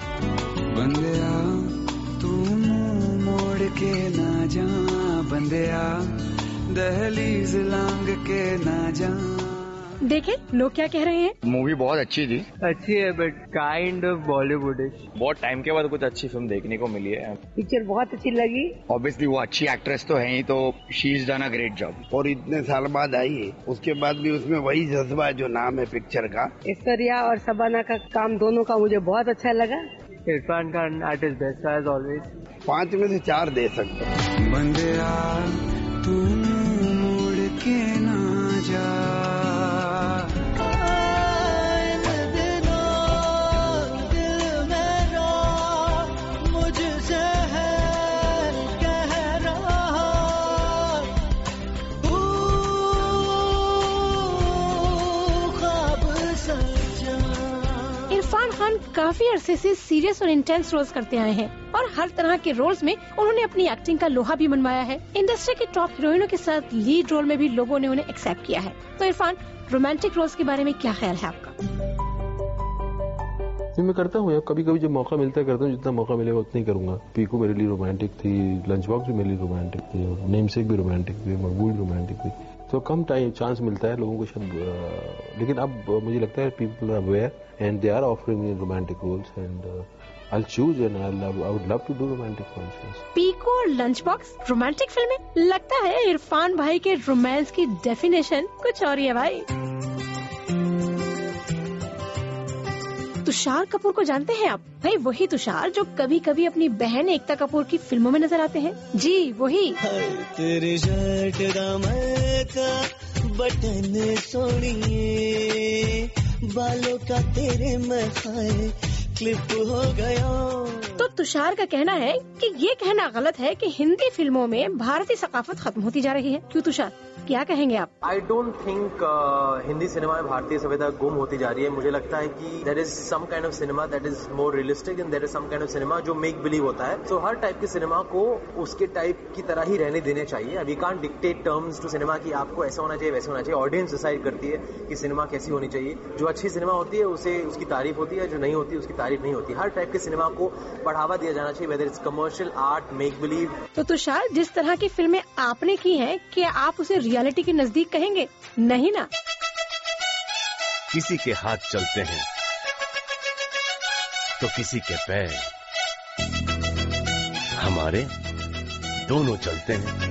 बंदिया तू मुंह मोड़ के ना जा, बंदिया दहलीज लांग के ना जा। देखें लोग क्या कह रहे हैं। मूवी बहुत अच्छी थी। अच्छी है बट काइंड ऑफ बॉलीवुडिश। बहुत टाइम के बाद कुछ अच्छी फिल्म देखने को मिली है। पिक्चर बहुत अच्छी लगी। ऑब्वियसली वो अच्छी एक्ट्रेस तो है ही, तो she is done a great job. और इतने साल बाद आई है, उसके बाद भी उसमें वही जज्बा है जो नाम है पिक्चर का। ऐश्वर्या और शबाना का काम दोनों का मुझे बहुत अच्छा लगा। Irfan Khan at his best as always. 5 में से 4 दे सकते। बंदिया तू मुड़ के ना जा। इरफान खान काफी अरसे से सीरियस और इंटेंस रोल्स करते आए हैं और हर तरह के रोल्स में उन्होंने अपनी एक्टिंग का लोहा भी मनवाया है। इंडस्ट्री की टॉप हीरोइनों के साथ लीड रोल में भी लोगों ने उन्हें एक्सेप्ट किया है। तो इरफान, रोमांटिक रोल्स के बारे में क्या ख्याल है आपका? मैं करता हूँ यार, कभी कभी जब मौका मिलता है करता हूँ, जितना मौका मिलेगा उतना ही करूंगा। पीकू मेरे लिए रोमांटिक थी, लंच बॉक्स भी मेरे लिए रोमांटिक थी, नेमसेक भी रोमांटिक थी, मकबूल रोमांटिक थी। तो कम टाइम चांस मिलता है लोगों को शायद, लेकिन अब मुझे लगता है people are aware and they are offering me romantic roles and I'll choose and I would love to do romantic films. Piku और लंच बॉक्स रोमांटिक फिल्में? लगता है इरफान भाई के रोमांस की डेफिनेशन कुछ और ही है भाई। तुषार कपूर को जानते हैं आप? भाई वही तुषार जो कभी कभी अपनी बहन एकता कपूर की फिल्मों में नजर आते हैं। जी वही। तेरे शर्ट का बटन सोनिए, बालों का तेरे मसाए क्लिप हो गया। तो तुषार का कहना है कि ये कहना गलत है कि हिंदी फिल्मों में भारतीय सकाफत खत्म होती जा रही है। क्यों तुषार, क्या कहेंगे आप? I don't think Hindi cinema में भारतीय सभ्यता गुम होती जा रही है। मुझे लगता है कि there is some kind of cinema that is more realistic and there is some kind of cinema जो मेक बिलीव होता है। सो हर टाइप के सिनेमा को उसके टाइप की तरह ही रहने देने चाहिए। We can't dictate terms to cinema कि आपको ऐसा होना चाहिए वैसा होना चाहिए। ऑडियंस डिसाइड करती है कि सिनेमा कैसी होनी चाहिए। जो अच्छी सिनेमा होती है उसे उसकी तारीफ होती है, जो नहीं होती उसकी तारीफ नहीं होती। हर टाइप के सिनेमा को बढ़ावा दिया जाना चाहिए, whether it's commercial, art, make believe. तो तुषार, जिस तरह की फिल्में आपने की हैं, क्या आप उसे रियलिटी के नजदीक कहेंगे? नहीं ना। किसी के हाथ चलते हैं तो किसी के पैर, हमारे दोनों चलते हैं।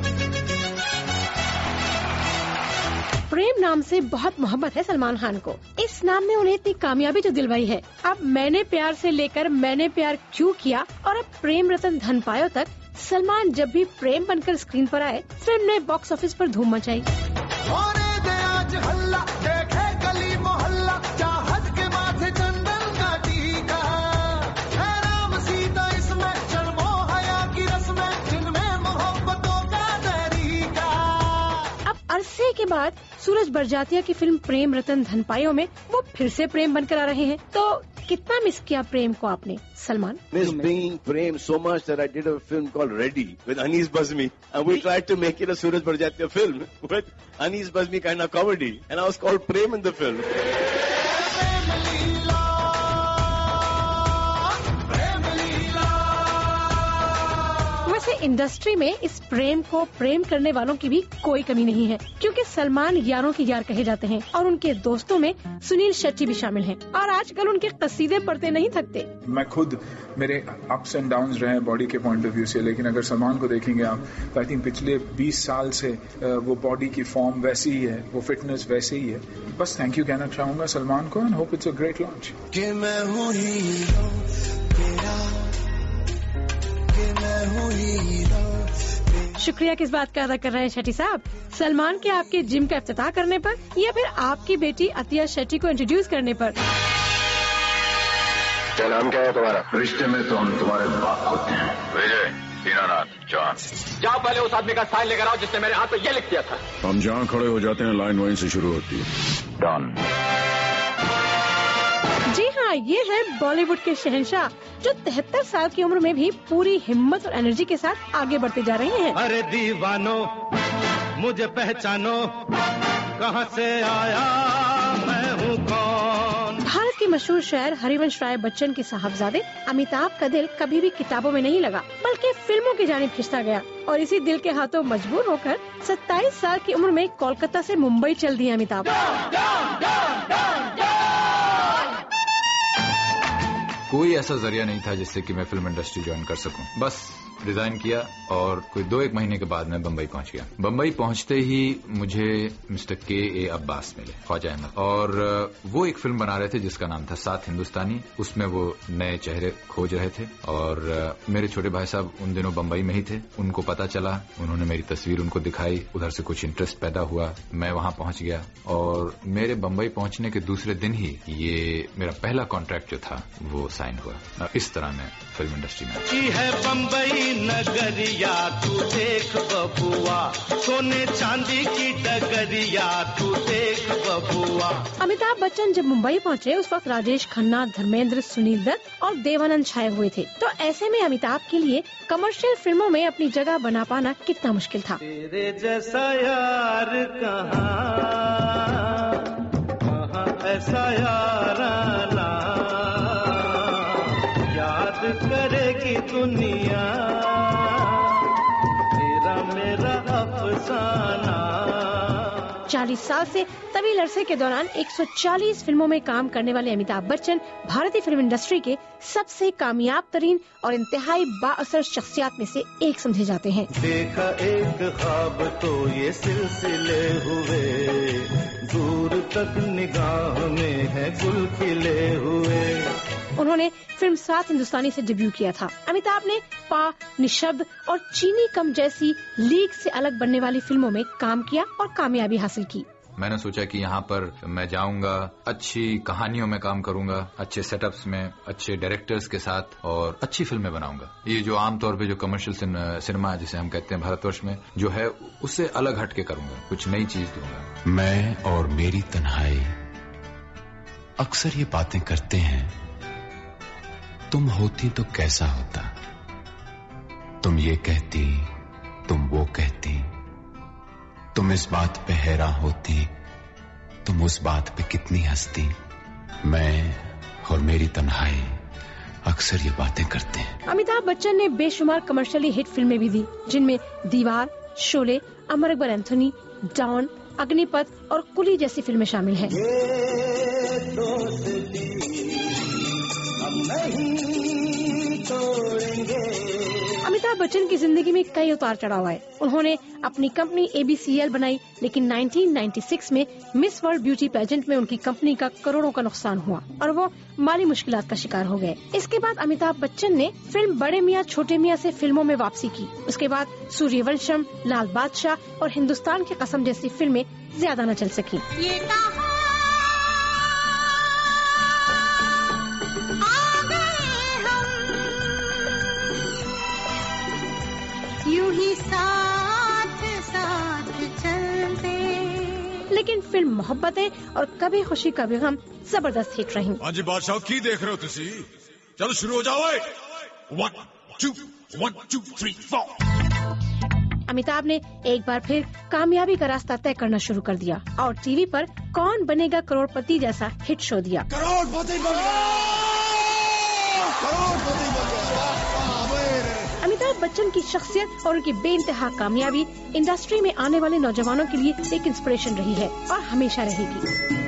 प्रेम नाम से बहुत मोहब्बत है सलमान खान को। इस नाम में उन्हें इतनी कामयाबी जो दिलवाई है। अब मैंने प्यार से लेकर मैंने प्यार क्यों किया और अब प्रेम रतन धन पायो तक सलमान जब भी प्रेम बनकर स्क्रीन पर आए, फिल्म ने बॉक्स ऑफिस पर धूम मचाई। अरसे के बाद सूरज बरजातिया की फिल्म प्रेम रतन धन पायो में वो फिर से प्रेम बनकर आ रहे हैं। तो कितना मिस किया प्रेम को आपने Salman? Miss being Prem so much that I did a film called Ready with Anis Bazmi, and we tried to make it a Suraj Barjatya film with Anis Bazmi kind of comedy, and I was called Prem in the film. वैसे industry में इस प्रेम को प्रेम करने वालों की भी कोई कमी नहीं है, क्योंकि सलमान यारों के यार कहे जाते हैं और उनके दोस्तों में सुनील शेट्टी भी शामिल हैं और आजकल उनके कसीदे पढ़ते नहीं थकते। मैं खुद, मेरे अप्स एंड डाउन्स रहे बॉडी के पॉइंट ऑफ व्यू से, लेकिन अगर सलमान को देखेंगे आप तो आई थिंक पिछले 20 साल से वो बॉडी की फॉर्म वैसी ही है, वो फिटनेस वैसे ही है। बस थैंक यू कहना चाहूंगा सलमान को and hope it's a great launch. शुक्रिया किस बात का अदा कर रहे हैं शेट्टी साहब? सलमान के आपके जिम का इफ्तिताह करने पर या फिर आपकी बेटी अतिया शेट्टी को इंट्रोड्यूस करने पर? क्या नाम क्या है तुम्हारा? रिश्ते में तो हम तुम्हारे बाप होते हैं। विजय, दीनानाथ, जॉन। जाओ पहले उस आदमी का साइन लेकर आओ जिसने मेरे हाथ पे ये लिख दिया था। हम जहाँ खड़े हो जाते हैं लाइन वहीं से शुरू होती है। डॉन। जी हाँ, ये है बॉलीवुड के शहंशाह जो 73 साल की उम्र में भी पूरी हिम्मत और एनर्जी के साथ आगे बढ़ते जा रहे हैं। अरे दीवानो मुझे पहचानो, कहाँ से आया मैं हूँ कौन। भारत के मशहूर शायर हरिवंश राय बच्चन के साहबजादे अमिताभ का दिल कभी भी किताबों में नहीं लगा, बल्कि फिल्मों की जानिब खिंचता गया और इसी दिल के हाथों मजबूर होकर 27 साल की उम्र में कोलकाता से मुंबई चल दिए अमिताभ। कोई ऐसा जरिया नहीं था जिससे कि मैं फिल्म इंडस्ट्री ज्वाइन कर सकूं। बस रिजाइन किया और कोई 2-1 महीने के बाद मैं बम्बई पहुंच गया। बम्बई पहुंचते ही मुझे मिस्टर K.A. अब्बास मिले, ख्वाजा अहमद, और वो एक फिल्म बना रहे थे जिसका नाम था 7 हिंदुस्तानी। उसमें वो नए चेहरे खोज रहे थे और मेरे छोटे भाई साहब उन दिनों बम्बई में ही थे। उनको पता चला, उन्होंने मेरी तस्वीर उनको दिखाई, उधर से कुछ इंटरेस्ट पैदा हुआ, मैं वहां पहुंच गया और मेरे बम्बई पहुंचने के दूसरे दिन ही ये मेरा पहला कॉन्ट्रैक्ट जो था वो साइन हुआ। इस तरह मैं फिल्म इंडस्ट्री में है बम्बई नगरिया, तू देख बबुआ, सोने चांदी की डगरिया, तू देख बबुआ। अमिताभ बच्चन जब मुंबई पहुंचे उस वक्त राजेश खन्ना, धर्मेंद्र, सुनील दत्त और देवानंद छाए हुए थे। तो ऐसे में अमिताभ के लिए कमर्शियल फिल्मों में अपनी जगह बना पाना कितना मुश्किल था। तेरे जैसा यार कहाँ ऐसा यार आना, याद करेगी दुनिया तेरा मेरा अफसाना। 40 साल से तवील अरसे के दौरान 140 फिल्मों में काम करने वाले अमिताभ बच्चन भारतीय फिल्म इंडस्ट्री के सबसे कामयाब तरीन और इंतहाई बाअसर शख्सियत में से एक समझे जाते हैं। देखा एक ख्वाब तो ये सिलसिले हुए, दूर तक निगाह में है गुल खिले हुए। उन्होंने फिल्म 7 हिंदुस्तानी से डेब्यू किया था। अमिताभ ने पा, निशब्द और चीनी कम जैसी लीग से अलग बनने वाली फिल्मों में काम किया और कामयाबी हासिल की। मैंने सोचा कि यहाँ पर मैं जाऊंगा, अच्छी कहानियों में काम करूंगा, अच्छे सेटअप्स में, अच्छे डायरेक्टर्स के साथ और अच्छी फिल्में बनाऊंगा। ये जो आमतौर पे जो कमर्शियल सिनेमा जिसे हम कहते हैं भारतवर्ष में जो है, उससे अलग हटके करूंगा, कुछ नई चीज दूंगा। मैं और मेरी तन्हाई अक्सर ये बातें करते हैं, तुम होती तो कैसा होता, तुम ये कहती, तुम वो कहती, तुम इस बात पे हैरान होती, तुम उस बात पे कितनी हंसती। मैं और मेरी तन्हाई अक्सर ये बातें करते हैं। अमिताभ बच्चन ने बेशुमार कमर्शियली हिट फिल्में भी दी, जिनमें दीवार, शोले, अमर अकबर एंथोनी, डॉन, अग्निपथ और कुली जैसी फिल्में शामिल हैं। अमिताभ बच्चन की जिंदगी में कई उतार चढ़ाव आए। उन्होंने अपनी कंपनी ABCL बनाई, लेकिन 1996 में मिस वर्ल्ड ब्यूटी पेजेंट में उनकी कंपनी का करोड़ों का नुकसान हुआ और वो माली मुश्किलात का शिकार हो गए। इसके बाद अमिताभ बच्चन ने फिल्म बड़े मियाँ छोटे मियाँ से फिल्मों में वापसी की। उसके बाद सूर्यवंशम, लाल बादशाह और हिंदुस्तान की कसम जैसी फिल्में ज्यादा न चल सकी। यूं ही साथ साथ चलते। लेकिन फिल्म मोहब्बतें और कभी खुशी कभी गम जबरदस्त हिट रही। हाँ जी बादशाह, की देख रहे हो तुसी? चलो शुरू हो जाओ। 1 2 3 4। अमिताभ ने एक बार फिर कामयाबी का रास्ता तय करना शुरू कर दिया और टीवी पर कौन बनेगा करोड़पति जैसा हिट शो दिया। करोड़पति बन गया। अमिताभ बच्चन की शख्सियत और उनकी बेइंतहा कामयाबी इंडस्ट्री में आने वाले नौजवानों के लिए एक इंस्पिरेशन रही है और हमेशा रहेगी।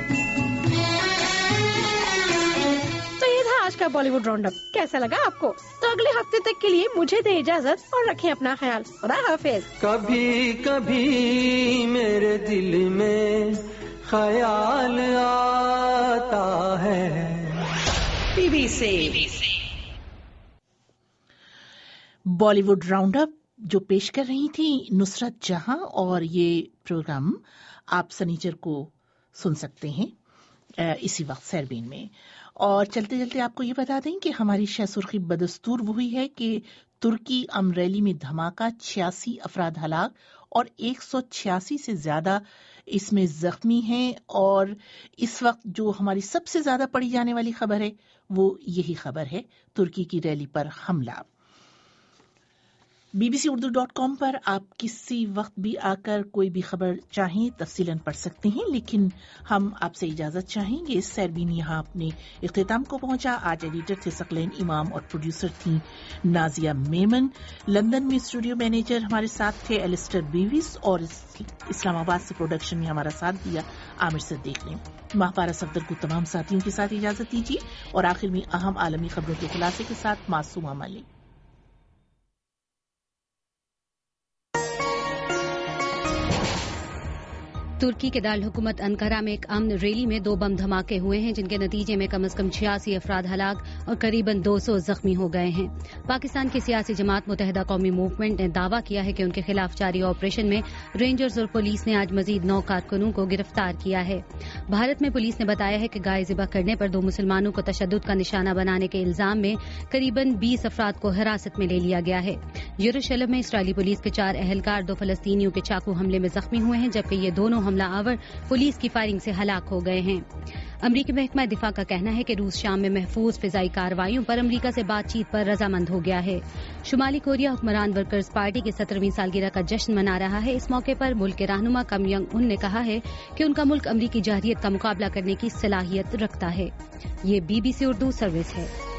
तो ये था आज का बॉलीवुड राउंड अप। कैसा लगा आपको? तो अगले हफ्ते तक के लिए मुझे दे इजाजत और रखें अपना ख्याल। खुदा हाफिज। कभी कभी मेरे दिल में ख्याल आता है। BBC बॉलीवुड राउंड अप जो पेश कर रही थी नुसरत जहां, और ये प्रोग्राम आप सनीचर को सुन सकते हैं इसी वक्त सैरबीन में। और चलते चलते आपको ये बता दें कि हमारी शह सुर्खी बदस्तूर वो हुई है कि तुर्की अमरेली में धमाका, 86 अफराद हलाक और 186 से ज्यादा इसमें जख्मी हैं। और इस वक्त जो हमारी सबसे ज्यादा पढ़ी जाने वाली खबर है वो यही खबर है, तुर्की की रैली पर हमला। bbcurdu.com पर आप किसी वक्त भी आकर कोई भी खबर चाहें तफसीलन पढ़ सकते हैं, लेकिन हम आपसे इजाजत चाहेंगे। सैरबीन यहाँ अपने इख्तिताम को पहुंचा। आज एडिटर थे सकलैन इमाम और प्रोड्यूसर थी नाजिया मेमन। लंदन में स्टूडियो मैनेजर हमारे साथ थे एलिस्टर बीविस और इस्लामाबाद से प्रोडक्शन में हमारा साथ दिया आमिर सिद्दीक ने। माहपारा सफदर को तमाम साथियों के साथ इजाजत दीजिए और आखिर में अहम आलमी खबरों के खुलासे के साथ मासूमा मलिक। तुर्की के दारुल हुकूमत अंकारा में एक अमन रैली में 2 बम धमाके हुए हैं, जिनके नतीजे में कम से कम 86 अफराद हलाक और करीबन 200 जख्मी हो गए हैं। पाकिस्तान की सियासी जमात मुत्तहिदा कौमी मूवमेंट ने दावा किया है कि उनके खिलाफ जारी ऑपरेशन में रेंजर्स और पुलिस ने आज मजीद 9 कारकुनों को गिरफ्तार किया है। भारत में पुलिस ने बताया है कि गाय ज़िबा करने पर 2 मुसलमानों को तशद्दुद का निशाना बनाने के इल्जाम में करीबन 20 अफराद को हिरासत में ले लिया गया है। यरूशलेम में इसराइली पुलिस के 4 एहलकार 2 फलस्तीनियों के चाकू हमले में जख्मी हुए हैं, जबकि ये दोनों हमलावर पुलिस की फायरिंग से हलाक हो गए हैं। अमरीकी महकमा दिफा का कहना है कि रूस शाम में महफूज फिजाई कार्रवाइयों पर अमरीका से बातचीत पर रजामंद हो गया है। शुमाली कोरिया हुक्मरान वर्कर्स पार्टी की 17वीं सालगिरह का जश्न मना रहा है। इस मौके पर मुल्क के रहनुमा किम जोंग उन ने कहा है कि उनका मुल्क अमरीकी जारहियत का मुकाबला करने की सलाहियत रखता है। ये BBC उर्दू सर्विस है।